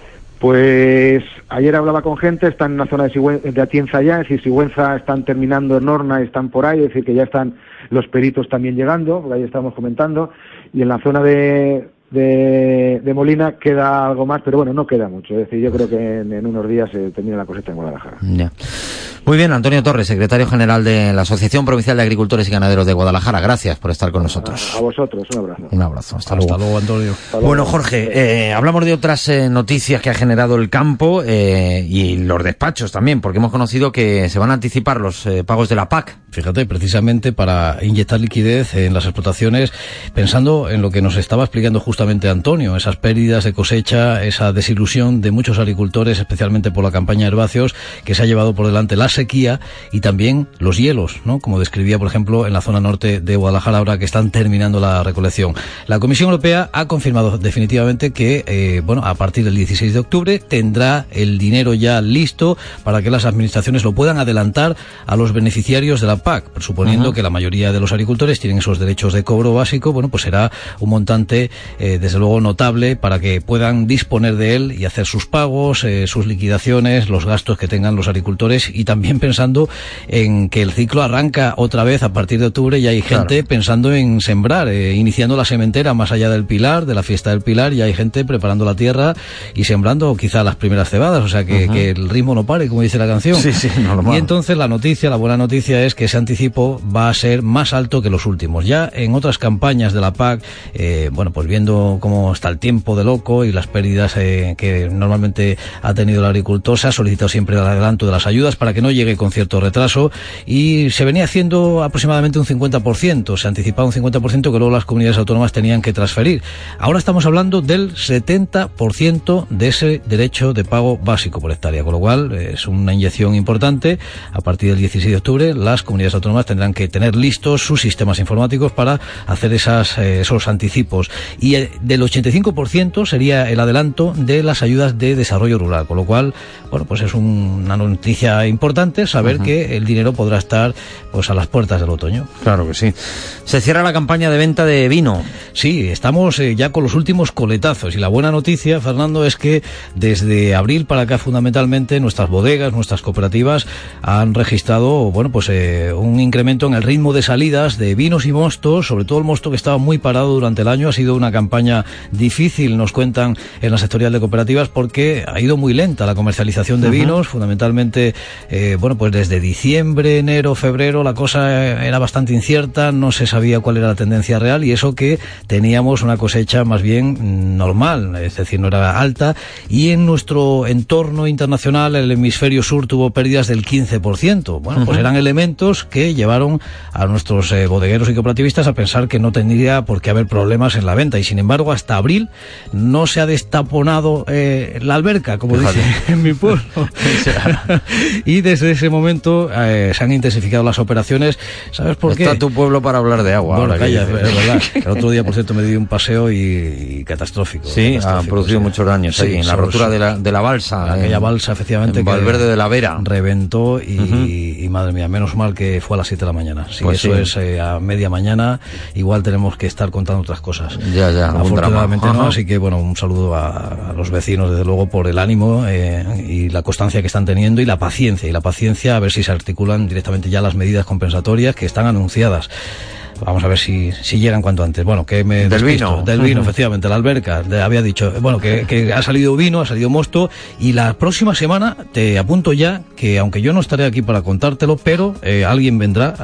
Pues ayer hablaba con gente, están en la zona de Atienza ya, es decir, Sigüenza están terminando en Norna y están por ahí, es decir, que ya están los peritos también llegando, porque ahí estamos comentando, y en la zona de Molina queda algo más, pero bueno, no queda mucho, es decir, yo creo que en unos días se termina la cosecha en Guadalajara. Ya. Muy bien, Antonio Torres, secretario general de la Asociación Provincial de Agricultores y Ganaderos de Guadalajara. Gracias por estar con nosotros. A vosotros, un abrazo. Un abrazo, hasta luego. Hasta luego, Antonio. Hasta luego. Bueno, Jorge, hablamos de otras noticias que ha generado el campo y los despachos también, porque hemos conocido que se van a anticipar los pagos de la PAC. Fíjate, precisamente para inyectar liquidez en las explotaciones, pensando en lo que nos estaba explicando justamente Antonio, esas pérdidas de cosecha, esa desilusión de muchos agricultores, especialmente por la campaña de herbáceos, que se ha llevado por delante la sequía y también los hielos, ¿no? Como describía, por ejemplo, en la zona norte de Guadalajara, ahora que están terminando la recolección. La Comisión Europea ha confirmado definitivamente que, a partir del 16 de octubre tendrá el dinero ya listo para que las administraciones lo puedan adelantar a los beneficiarios de la PAC, presuponiendo que la mayoría de los agricultores tienen esos derechos de cobro básico. Bueno, pues será un montante, desde luego, notable para que puedan disponer de él y hacer sus pagos, sus liquidaciones, los gastos que tengan los agricultores, y también pensando en que el ciclo arranca otra vez a partir de octubre y hay gente pensando en sembrar, iniciando la sementera más allá del Pilar, de la fiesta del Pilar, y hay gente preparando la tierra y sembrando quizá las primeras cebadas, o sea que el ritmo no pare, como dice la canción. Sí, normal. Y entonces la buena noticia es que ese anticipo va a ser más alto que los últimos. Ya en otras campañas de la PAC, pues viendo cómo está el tiempo de loco y las pérdidas que normalmente ha tenido el agricultor, se ha solicitado siempre el adelanto de las ayudas para que no llegue con cierto retraso, y se venía haciendo aproximadamente un 50%, se anticipaba un 50% que luego las comunidades autónomas tenían que transferir. Ahora estamos hablando del 70% de ese derecho de pago básico por hectárea, con lo cual es una inyección importante. A partir del 16 de octubre las comunidades autónomas tendrán que tener listos sus sistemas informáticos para hacer esos anticipos, y del 85% sería el adelanto de las ayudas de desarrollo rural, con lo cual, pues es una noticia importante saber que el dinero podrá estar a las puertas del otoño. Claro que sí. Se cierra la campaña de venta de vino. Sí, estamos ya con los últimos coletazos, y la buena noticia, Fernando, es que desde abril para acá, fundamentalmente, nuestras bodegas, nuestras cooperativas han registrado un incremento en el ritmo de salidas de vinos y mostos, sobre todo el mosto, que estaba muy parado durante el año. Ha sido una campaña difícil, nos cuentan en la sectorial de cooperativas, porque ha ido muy lenta la comercialización de vinos, fundamentalmente bueno, pues desde diciembre, enero, febrero, la cosa era bastante incierta, no se sabía cuál era la tendencia real, y eso que teníamos una cosecha más bien normal, es decir, no era alta, y en nuestro entorno internacional el hemisferio sur tuvo pérdidas del 15%. Bueno, pues eran elementos que llevaron a nuestros bodegueros y cooperativistas a pensar que no tendría por qué haber problemas en la venta, y sin embargo hasta abril no se ha destaponado la alberca, como dice en mi pueblo. Y desde ese momento se han intensificado las operaciones. ¿Sabes por qué? Está tu pueblo para hablar de agua. Bueno, calla, es verdad. El otro día, por cierto, me di un paseo y catastrófico. Sí, ha producido muchos daños. Sí, en la rotura de la balsa. Aquella balsa, efectivamente. En Valverde de la Vera. Reventó y madre mía, menos mal que fue a las 7 de la mañana. Si pues eso es a media mañana, igual tenemos que estar contando otras cosas. Ya. Afortunadamente no, así que bueno, un saludo a los vecinos, desde luego, por el ánimo y la constancia que están teniendo y la paciencia, a ver si se articulan directamente ya las medidas compensatorias que están anunciadas. Vamos a ver si llegan cuanto antes. Bueno, que me despisto. Del vino, efectivamente, la alberca. Había dicho, bueno, que ha salido vino, ha salido mosto, y la próxima semana te apunto ya que, aunque yo no estaré aquí para contártelo, pero alguien vendrá.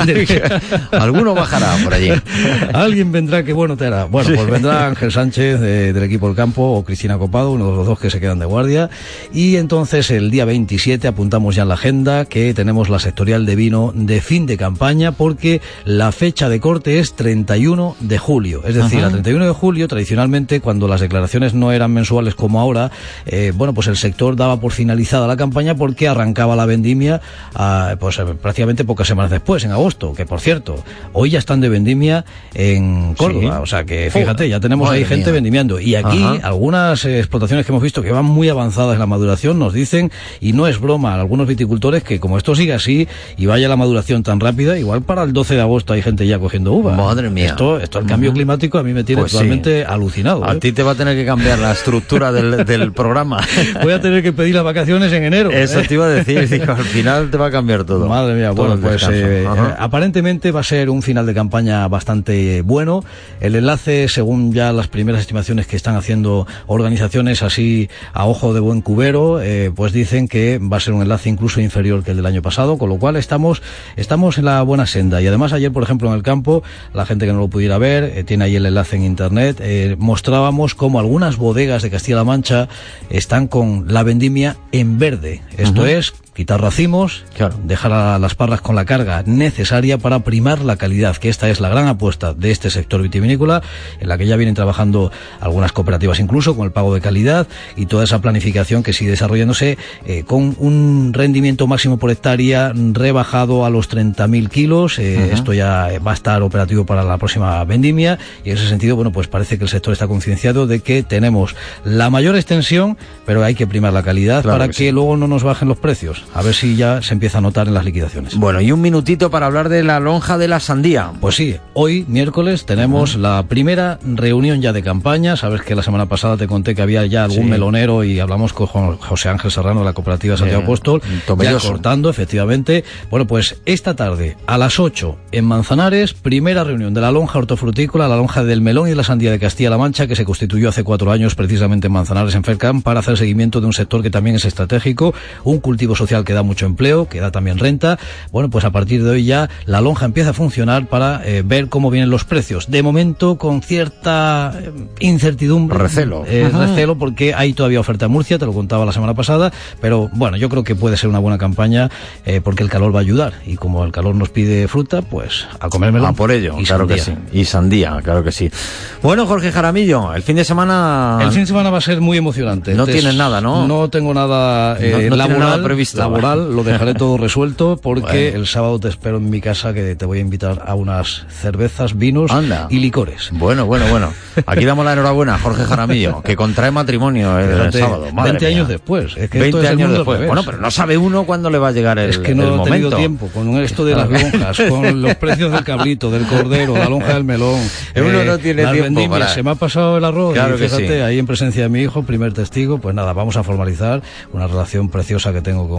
Alguno bajará por allí. Alguien vendrá que bueno te hará. Bueno, pues vendrá Ángel Sánchez del equipo del campo, o Cristina Copado, uno de los dos que se quedan de guardia, y entonces el día 27 apuntamos ya en la agenda que tenemos la sectorial de vino de fin de campaña, porque la fecha de corte es 31 de julio. Es decir, a 31 de julio, tradicionalmente, cuando las declaraciones no eran mensuales como ahora, bueno, pues el sector daba por finalizada la campaña porque arrancaba la vendimia pues prácticamente pocas semanas después, en agosto, que por cierto, hoy ya están de vendimia en Córdoba. Sí. O sea que, fíjate, ya tenemos ahí gente vendimiando. Y aquí, algunas explotaciones que hemos visto que van muy avanzadas en la maduración, nos dicen, y no es broma, algunos viticultores, que como esto sigue así y vaya la maduración tan rápida, igual para el 12 de agosto hay gente ya cogiendo uva. Madre mía. Esto el cambio climático a mí me tiene totalmente alucinado. A ti te va a tener que cambiar la estructura del programa. Voy a tener que pedir las vacaciones en enero. Eso te iba a decir, digo, al final te va a cambiar todo. Madre mía, todo. Bueno, pues aparentemente va a ser un final de campaña bastante bueno. El enlace, según ya las primeras estimaciones que están haciendo organizaciones así a ojo de buen cubero, pues dicen que va a ser un enlace incluso inferior que el del año pasado, con lo cual estamos en la buena senda. Y además ayer, por ejemplo, en el campo, la gente que no lo pudiera ver, tiene ahí el enlace en internet, mostrábamos cómo algunas bodegas de Castilla-La Mancha están con la vendimia en verde. Esto es quitar racimos, dejar a las parras con la carga necesaria para primar la calidad, que esta es la gran apuesta de este sector vitivinícola, en la que ya vienen trabajando algunas cooperativas incluso con el pago de calidad y toda esa planificación que sigue desarrollándose con un rendimiento máximo por hectárea rebajado a los 30.000 kilos. Esto ya va a estar operativo para la próxima vendimia, y en ese sentido, bueno, pues parece que el sector está concienciado de que tenemos la mayor extensión, pero hay que primar la calidad para que luego no nos bajen los precios. A ver si ya se empieza a notar en las liquidaciones. Bueno, y un minutito para hablar de la lonja de la sandía. Pues sí, hoy, miércoles, tenemos la primera reunión ya de campaña. Sabes que la semana pasada te conté que había ya algún melonero y hablamos con José Ángel Serrano de la cooperativa Santiago Apóstol, ya cortando, efectivamente. Bueno, pues esta tarde, a las 8, en Manzanares, primera reunión de la lonja hortofrutícola, la lonja del melón y de la sandía de Castilla-La Mancha, que se constituyó hace 4 años precisamente en Manzanares, en Fercam, para hacer seguimiento de un sector que también es estratégico, un cultivo social que da mucho empleo, que da también renta. Bueno, pues a partir de hoy ya la lonja empieza a funcionar para ver cómo vienen los precios. De momento con cierta incertidumbre. Recelo. Recelo, porque hay todavía oferta en Murcia, te lo contaba la semana pasada, pero bueno, yo creo que puede ser una buena campaña porque el calor va a ayudar, y como el calor nos pide fruta, pues a comérmelo. A por ello, claro que sí. Y sandía, claro que sí. Bueno, Jorge Jaramillo, el fin de semana... El fin de semana va a ser muy emocionante. No tienes nada, ¿no? No tengo nada nada previsto. Laboral, lo dejaré todo resuelto porque el sábado te espero en mi casa, que te voy a invitar a unas cervezas, vinos y licores. Bueno. Aquí damos la enhorabuena a Jorge Jaramillo, que contrae matrimonio el sábado. 20 años después. Es que 20 años después. Bueno, pero no sabe uno cuándo le va a llegar el momento. Es que no he tenido tiempo con esto de las lonjas, con los precios del cabrito, del cordero, la lonja del melón. Uno no tiene tiempo para... Se me ha pasado el arroz, claro, y fíjate, ahí en presencia de mi hijo, primer testigo, pues nada, vamos a formalizar una relación preciosa que tengo con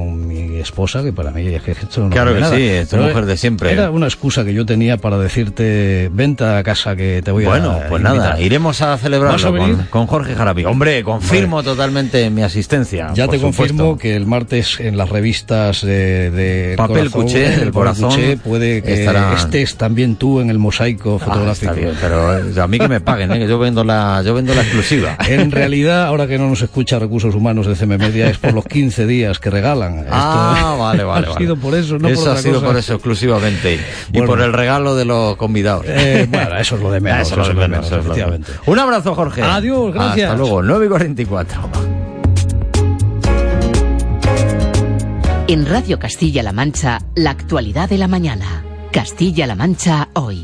con mi esposa, que para mí es que esto no claro que nada. sí, es tu mujer de siempre. Era una excusa que yo tenía para decirte, vente a casa que te voy a pues invitar. nada, iremos a celebrarlo con Jorge Jarabí. Hombre, confirmo totalmente mi asistencia. Ya te supuesto. confirmo que el martes en las revistas de Papel Cuché, el corazón, puede que estés también tú en el mosaico fotográfico. Está bien, pero a mí que me paguen, que yo vendo la exclusiva. En realidad, ahora que no nos escucha Recursos Humanos de CM Media, es por los 15 días que regalan. Vale. Ha sido por eso, no eso por otra ha sido cosa. por eso exclusivamente. Y por el regalo de los convidados. Bueno, eso es lo de menos. Eso es lo de menos, efectivamente. Un abrazo, Jorge. Adiós, gracias. Hasta luego, 9:44. En Radio Castilla-La Mancha, la actualidad de la mañana. Castilla-La Mancha hoy.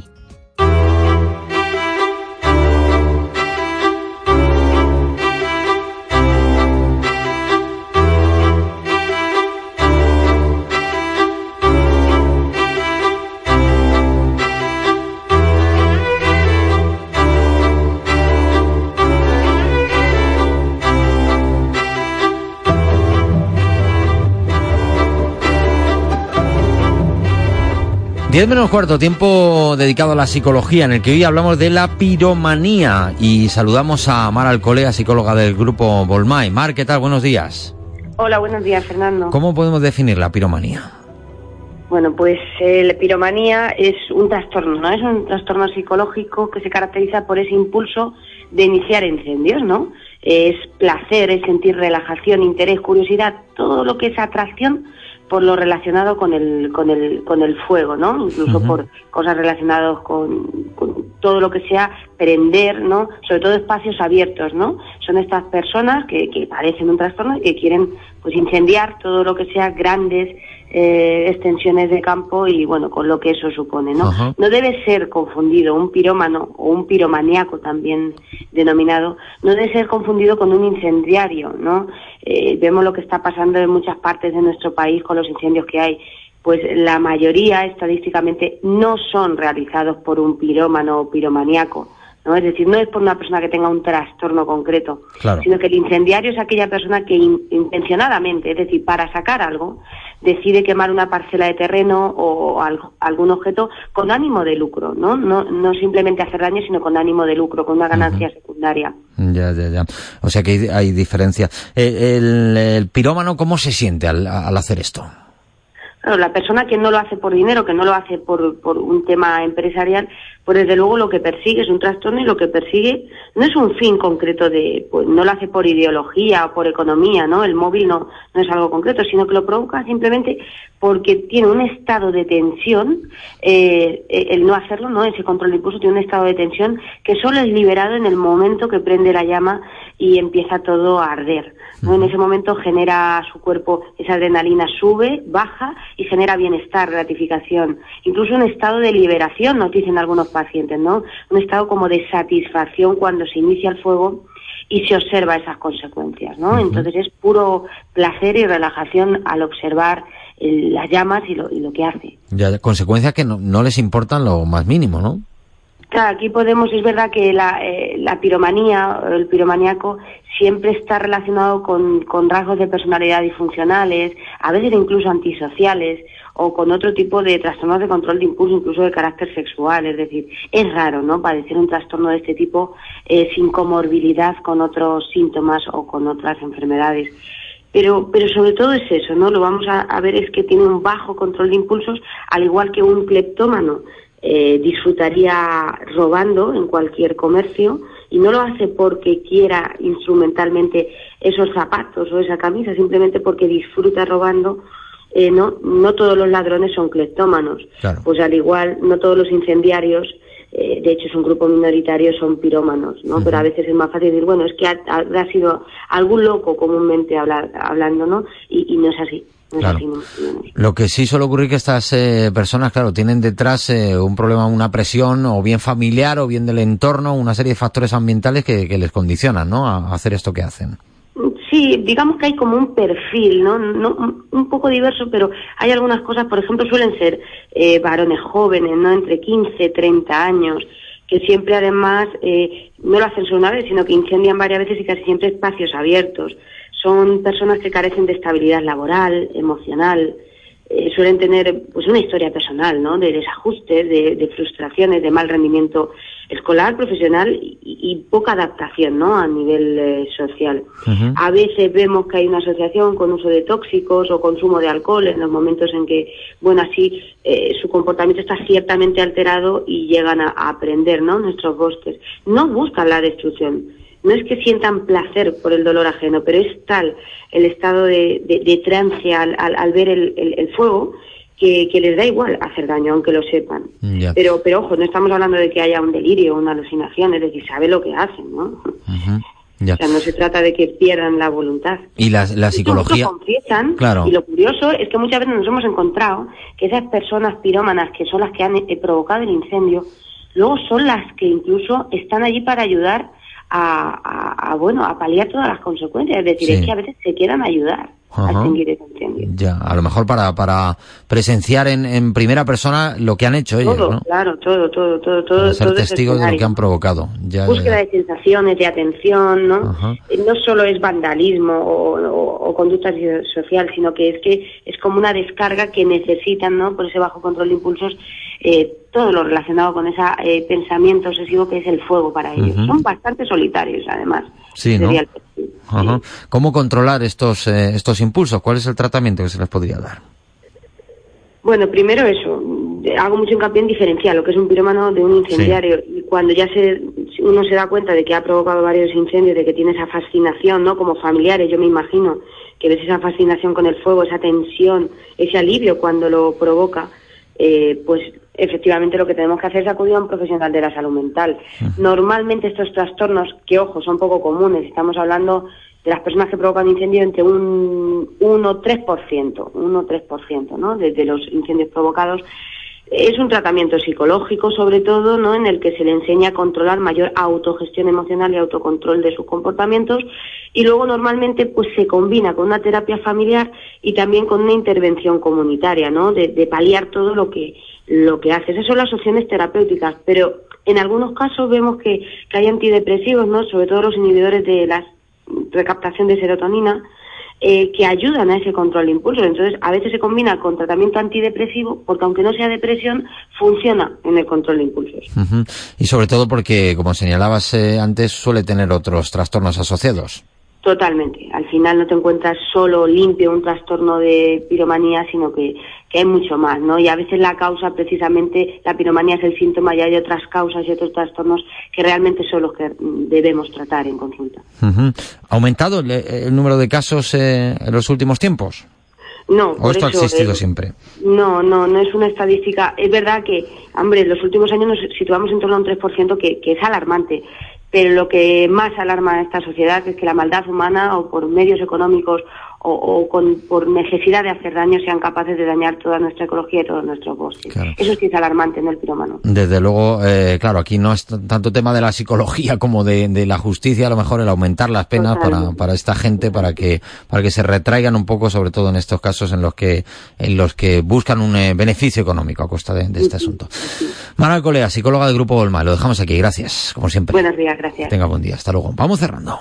Diez menos cuarto, tiempo dedicado a la psicología, en el que hoy hablamos de la piromanía y saludamos a Mar Alcolea, psicóloga del grupo Bolmai. Mar, ¿qué tal? Buenos días. Hola, buenos días, Fernando. ¿Cómo podemos definir la piromanía? Bueno, pues la piromanía es un trastorno, ¿no? Es un trastorno psicológico que se caracteriza por ese impulso de iniciar incendios, ¿no? Es placer, es sentir relajación, interés, curiosidad, todo lo que es atracción por lo relacionado con el fuego, ¿no? Incluso por cosas relacionadas con todo lo que sea prender, ¿no? Sobre todo espacios abiertos, ¿no? Son estas personas que padecen un trastorno y que quieren pues incendiar todo lo que sea grandes extensiones de campo y bueno, con lo que eso supone, ¿no? No debe ser confundido un pirómano o un piromaníaco también denominado, no debe ser confundido con un incendiario, ¿no? Vemos lo que está pasando en muchas partes de nuestro país con los incendios que hay. Pues la mayoría estadísticamente no son realizados por un pirómano o piromaníaco, ¿no? Es decir, no es por una persona que tenga un trastorno concreto, claro, sino que el incendiario es aquella persona que intencionadamente, es decir, para sacar algo, decide quemar una parcela de terreno o algún objeto con ánimo de lucro, ¿no? No simplemente hacer daño, sino con ánimo de lucro, con una ganancia secundaria. Ya. O sea que hay diferencia. El pirómano, ¿cómo se siente al hacer esto? Claro, la persona que no lo hace por dinero, que no lo hace por un tema empresarial, pues desde luego lo que persigue es un trastorno y lo que persigue no es un fin concreto pues no lo hace por ideología o por economía, ¿no? El móvil no es algo concreto, sino que lo provoca simplemente porque tiene un estado de tensión, el no hacerlo, ¿no? Ese control de impulso tiene un estado de tensión que solo es liberado en el momento que prende la llama y empieza todo a arder, ¿no? En ese momento genera su cuerpo, esa adrenalina sube, baja y genera bienestar, gratificación, incluso un estado de liberación, nos dicen algunos pacientes, ¿no? Un estado como de satisfacción cuando se inicia el fuego y se observa esas consecuencias, ¿no? Entonces es puro placer y relajación al observar las llamas y lo que hace. Ya, consecuencias que no les importan lo más mínimo, ¿no? Claro, aquí es verdad que la piromanía, el piromaníaco, siempre está relacionado con rasgos de personalidad disfuncionales, a veces incluso antisociales, o con otro tipo de trastornos de control de impulso, incluso de carácter sexual. Es decir, es raro, ¿no?, padecer un trastorno de este tipo sin comorbilidad con otros síntomas o con otras enfermedades. Pero sobre todo es eso, ¿no? Lo vamos a ver es que tiene un bajo control de impulsos, al igual que un cleptómano disfrutaría robando en cualquier comercio, y no lo hace porque quiera instrumentalmente esos zapatos o esa camisa, simplemente porque disfruta robando. No todos los ladrones son cleptómanos, claro. Pues al igual no todos los incendiarios, de hecho es un grupo minoritario, son pirómanos, ¿no? Pero a veces es más fácil decir, bueno, es que ha sido algún loco comúnmente hablando, ¿no? Y no es así. Claro. Lo que sí suele ocurrir que estas personas, claro, tienen detrás un problema, una presión, o bien familiar, o bien del entorno, una serie de factores ambientales que les condicionan, ¿no?, a hacer esto que hacen. Sí, digamos que hay como un perfil, ¿no? Un poco diverso, pero hay algunas cosas, por ejemplo, suelen ser varones jóvenes, ¿no?, entre 15, 30 años, que siempre además no lo hacen solo una vez, sino que incendian varias veces y casi siempre espacios abiertos. son personas que carecen de estabilidad laboral, emocional, suelen tener pues una historia personal, ¿no? De desajustes, de frustraciones, de mal rendimiento escolar, profesional y poca adaptación, ¿no? A nivel social. A veces vemos que hay una asociación con uso de tóxicos o consumo de alcohol en los momentos en que, bueno, así su comportamiento está ciertamente alterado y llegan a aprender, ¿no? Nuestros bosques. No buscan la destrucción. No es que sientan placer por el dolor ajeno, pero es tal el estado de trance al ver el fuego que les da igual hacer daño, aunque lo sepan. Ya. Pero ojo, no estamos hablando de que haya un delirio o una alucinación, es decir, sabe lo que hacen, ¿no? Ya. O sea, no se trata de que pierdan la voluntad. Y la psicología... Lo confiesan, claro. Y lo curioso es que muchas veces nos hemos encontrado que esas personas pirómanas, que son las que han provocado el incendio, luego son las que incluso están allí para ayudar a paliar todas las consecuencias. Es decir, es que a veces se quieran ayudar a extinguir ese incendio. Ya, a lo mejor para presenciar en primera persona lo que han hecho ellos, todo, ¿no? Claro, todo. Para ser testigos de lo que han provocado. Búsqueda de sensaciones, de atención, ¿no? No solo es vandalismo o conducta social, sino que es como una descarga que necesitan, ¿no? Por ese bajo control de impulsos, todo lo relacionado con ese pensamiento obsesivo que es el fuego para ellos. Son bastante solitarios, además. Sí, ¿no? ¿Cómo controlar estos impulsos? ¿Cuál es el tratamiento que se les podría dar? Bueno, primero eso. Hago mucho hincapié en diferenciar lo que es un pirómano de un incendiario. Y cuando ya uno se da cuenta de que ha provocado varios incendios, de que tiene esa fascinación, ¿no? Como familiares, yo me imagino que ves esa fascinación con el fuego, esa tensión, ese alivio cuando lo provoca, pues efectivamente lo que tenemos que hacer es acudir a un profesional de la salud mental. Normalmente estos trastornos, que ojo, son poco comunes, estamos hablando de las personas que provocan incendios entre un 1-3%, ¿no? De los incendios provocados. Es un tratamiento psicológico, sobre todo, ¿no? En el que se le enseña a controlar mayor autogestión emocional y autocontrol de sus comportamientos, y luego normalmente pues se combina con una terapia familiar y también con una intervención comunitaria, ¿no? De paliar todo lo que hace. Esas son las opciones terapéuticas, pero en algunos casos vemos que hay antidepresivos, ¿no? Sobre todo los inhibidores de la recaptación de serotonina, que ayudan a ese control de impulsos. Entonces, a veces se combina con tratamiento antidepresivo, porque aunque no sea depresión, funciona en el control de impulsos. Y sobre todo porque, como señalabas antes, suele tener otros trastornos asociados. Totalmente. Al final no te encuentras solo limpio un trastorno de piromanía, sino que hay mucho más, ¿no? Y a veces la causa, precisamente, la piromanía es el síntoma, y hay otras causas y otros trastornos que realmente son los que debemos tratar en consulta. ¿Ha aumentado el número de casos en los últimos tiempos? No. ¿O esto ha existido siempre? No es una estadística. Es verdad que, hombre, en los últimos años nos situamos en torno a un 3%, que es alarmante. Pero lo que más alarma a esta sociedad es que la maldad humana, o por medios económicos por necesidad de hacer daño, sean capaces de dañar toda nuestra ecología y todos nuestros bosques. Claro. Eso sí es alarmante en el pirómano. Desde luego, claro, aquí no es tanto tema de la psicología como de la justicia, a lo mejor el aumentar las penas para esta gente, para que se retraigan un poco, sobre todo en estos casos en los que buscan un beneficio económico a costa de este asunto. Manuel Colea, psicóloga del Grupo Olma, lo dejamos aquí. Gracias, como siempre. Buenos días, gracias. Tenga buen día, hasta luego. Vamos cerrando.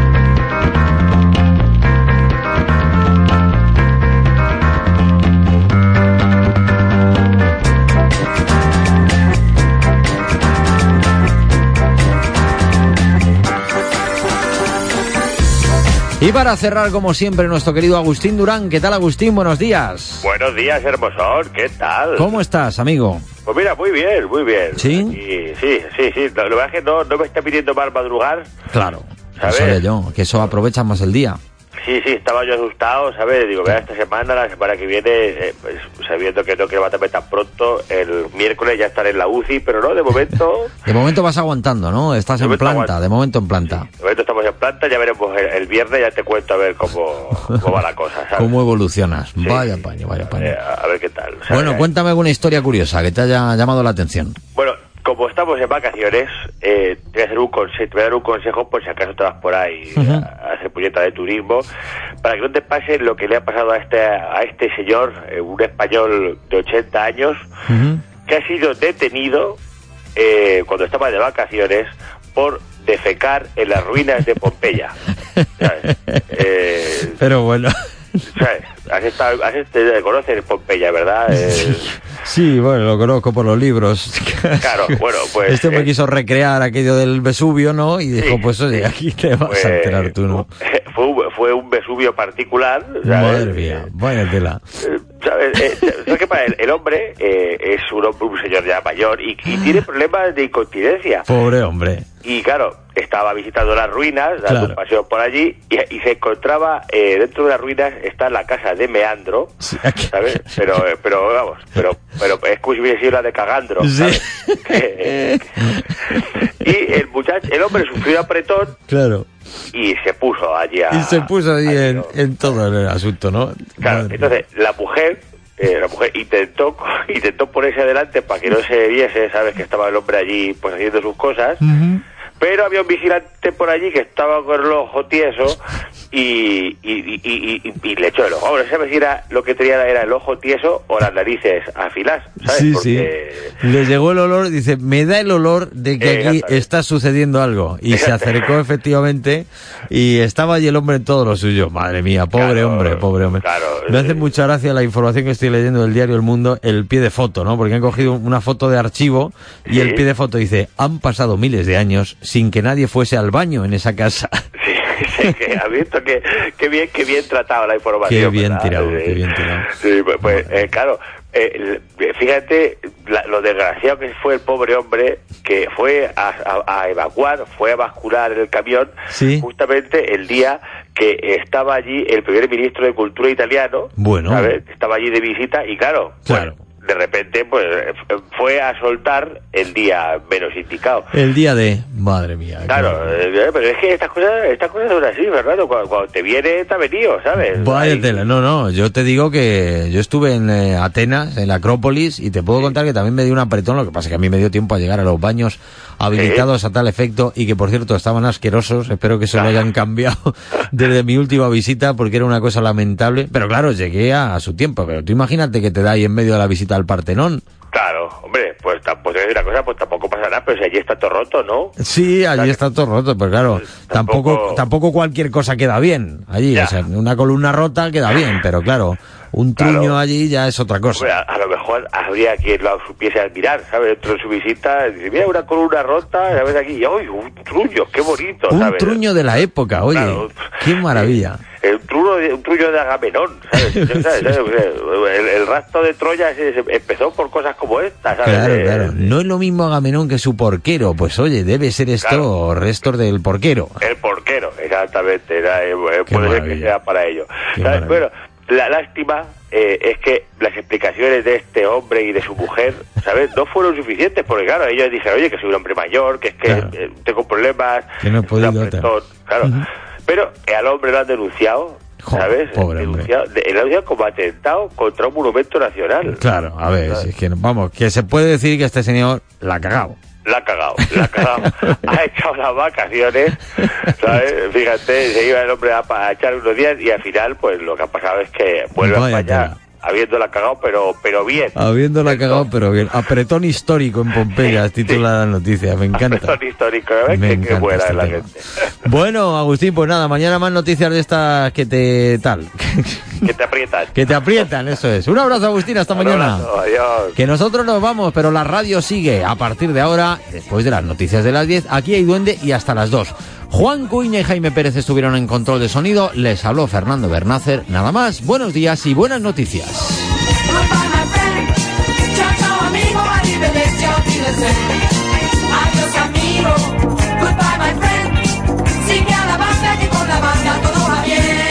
Y para cerrar, como siempre, nuestro querido Agustín Durán. ¿Qué tal, Agustín? Buenos días. Buenos días, hermosón. ¿Qué tal? ¿Cómo estás, amigo? Pues mira, muy bien, muy bien. ¿Sí? Sí. Lo que pasa es que no me está pidiendo mal madrugar. Claro, ¿sabes? Sabía yo, que eso aprovecha más el día. Sí, estaba yo asustado, ¿sabes? Digo, vea, esta semana, la semana que viene, pues, sabiendo que no quiero matarme tan pronto, el miércoles ya estaré en la UCI, pero no, de momento... De momento vas aguantando, ¿no? Estás en planta, de momento en planta. Sí, de momento estamos en planta, ya veremos el viernes, ya te cuento a ver cómo va la cosa, ¿sabes? ¿Cómo evolucionas? Sí. Vaya paño. A ver qué tal. ¿sabes? Bueno, cuéntame alguna historia curiosa que te haya llamado la atención. Bueno, como estamos en vacaciones, te voy a dar un consejo por si acaso te vas por ahí a hacer puñeta de turismo, para que no te pase lo que le ha pasado a este señor, un español de 80 años, que ha sido detenido cuando estaba de vacaciones por defecar en las ruinas de Pompeya. ¿sabes? Pero bueno. ¿Sabes? Conoces Pompeya, ¿verdad? Sí, bueno, lo conozco por los libros. Claro, bueno, pues... me quiso recrear aquello del Vesubio, ¿no? Y dijo, sí, pues oye, aquí te vas a enterar tú, ¿no? Fue un Vesubio particular, ¿sabes? Madre mía, vaya tela. ¿Sabes? ¿Sabes qué pasa? El hombre es un señor ya mayor y tiene problemas de incontinencia. Pobre hombre. Y claro, estaba visitando las ruinas, dando un paseo por allí, y se encontraba dentro de las ruinas está la casa de Meandro, sí, ¿sabes? Pero vamos, pero es como si hubiese sido la de Cagandro, ¿sabes? Sí. Y el hombre sufrió apretón. Claro. Y se puso allí en todo el asunto, ¿no? Claro, entonces la mujer intentó ponerse adelante para que no se viese, sabes, que estaba el hombre allí pues haciendo sus cosas, pero había un vigilante por allí que estaba con el ojo tieso y le echó el ojo. Ahora, ¿sabes si era lo que tenía era el ojo tieso o las narices afiladas? ¿Sabes? Sí, porque... sí. Le llegó el olor, dice, me da el olor de que aquí está sucediendo algo. Y se acercó efectivamente y estaba allí el hombre en todo lo suyo. Madre mía, pobre hombre. Claro, me hace mucha gracia la información que estoy leyendo del diario El Mundo, el pie de foto, ¿no? Porque han cogido una foto de archivo y el pie de foto dice, han pasado miles de años sin que nadie fuese al baño en esa casa. Sí, que ha visto que bien tratado la información. Qué bien tirado. Sí, pues claro, fíjate lo desgraciado que fue el pobre hombre que fue a evacuar, fue a bascular el camión justamente el día que estaba allí el primer ministro de Cultura italiano, ¿sabes? Estaba allí de visita y claro. De repente, pues, fue a soltar el día menos indicado. El día de... Madre mía. Claro, pero es que estas cosas son así, ¿verdad? Cuando te viene, te ha venido, ¿sabes? Vaya tela. No, yo te digo que yo estuve en Atenas, en la Acrópolis, y te puedo contar que también me dio un apretón, lo que pasa es que a mí me dio tiempo a llegar a los baños habilitados a tal efecto, y que, por cierto, estaban asquerosos, espero que se lo hayan cambiado desde mi última visita, porque era una cosa lamentable, pero claro, llegué a su tiempo, pero tú imagínate que te da ahí en medio de la visita al Partenón. Claro, hombre, pues tampoco te voy a decir una cosa, pues tampoco pasa nada, pero si allí está todo roto, ¿no? Sí, allí está todo roto, pues claro, tampoco cualquier cosa queda bien allí, o sea, una columna rota queda bien, pero claro, un truño allí ya es otra cosa. Hombre, a lo mejor habría quien lo supiese admirar, ¿sabes? Dentro de su visita, dice, mira, una columna rota, ¿sabes? Aquí, y ¡ay, un truño, qué bonito! Un ¿sabes? Truño de la época, oye, claro, qué maravilla. Un truño de Agamenón, ¿sabes? El rastro de Troya se empezó por cosas como esta, ¿sabes? Claro. No es lo mismo Agamenón que su porquero, pues oye, debe ser esto restos del porquero. El porquero, exactamente, puede ser que sea para ello. Bueno, la lástima es que las explicaciones de este hombre y de su mujer, ¿sabes? No fueron suficientes, porque claro, ellos dijeron, oye, que soy un hombre mayor, que es que tengo problemas, que no he podido claro. Pero al hombre lo han denunciado, ¿sabes? Pobre hombre. Lo han denunciado como atentado contra un monumento nacional. Claro, a ver, si es que, vamos, que se puede decir que este señor la ha cagado. La ha cagado. Ha echado las vacaciones, ¿sabes? Fíjate, se iba el hombre a echar unos días y al final, pues lo que ha pasado es que vuelve a España habiéndola cagado, pero bien. Habiéndola cagado, pero bien. Apretón histórico en Pompeya, titula la noticia, me encanta. Apretón histórico, ¿ves? Qué buena es la gente. Bueno, Agustín, pues nada, mañana más noticias de estas que te que te aprietan. Que te aprietan, eso es. Un abrazo, Agustín, hasta mañana. Abrazo, adiós. Que nosotros nos vamos, pero la radio sigue a partir de ahora, después de las noticias de las 10, aquí hay Duende y hasta las 2. Juan Cuña y Jaime Pérez estuvieron en control de sonido, les habló Fernando Bernácer, nada más, buenos días y buenas noticias. Adiós amigo, goodbye my friend, sigue a la banda que con la banda todo va bien.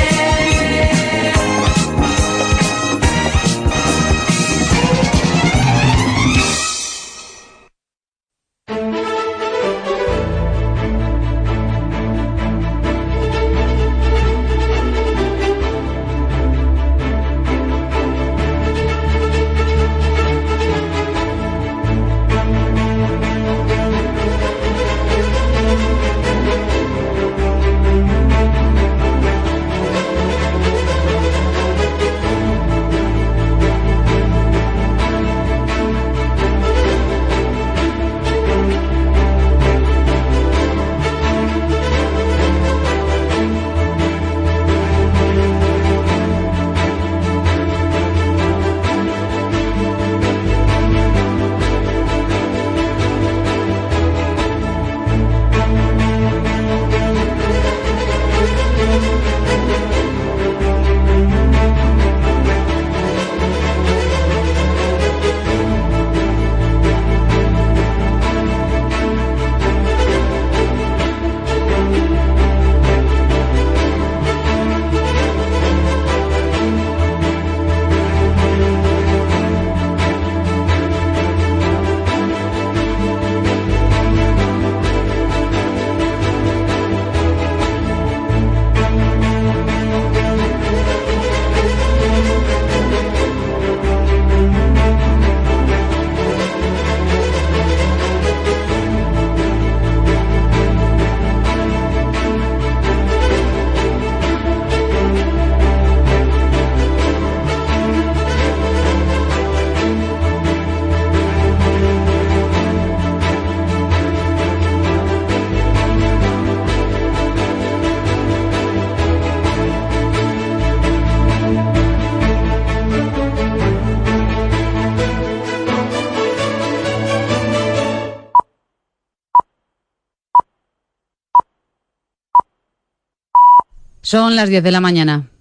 Son las 10 de la mañana.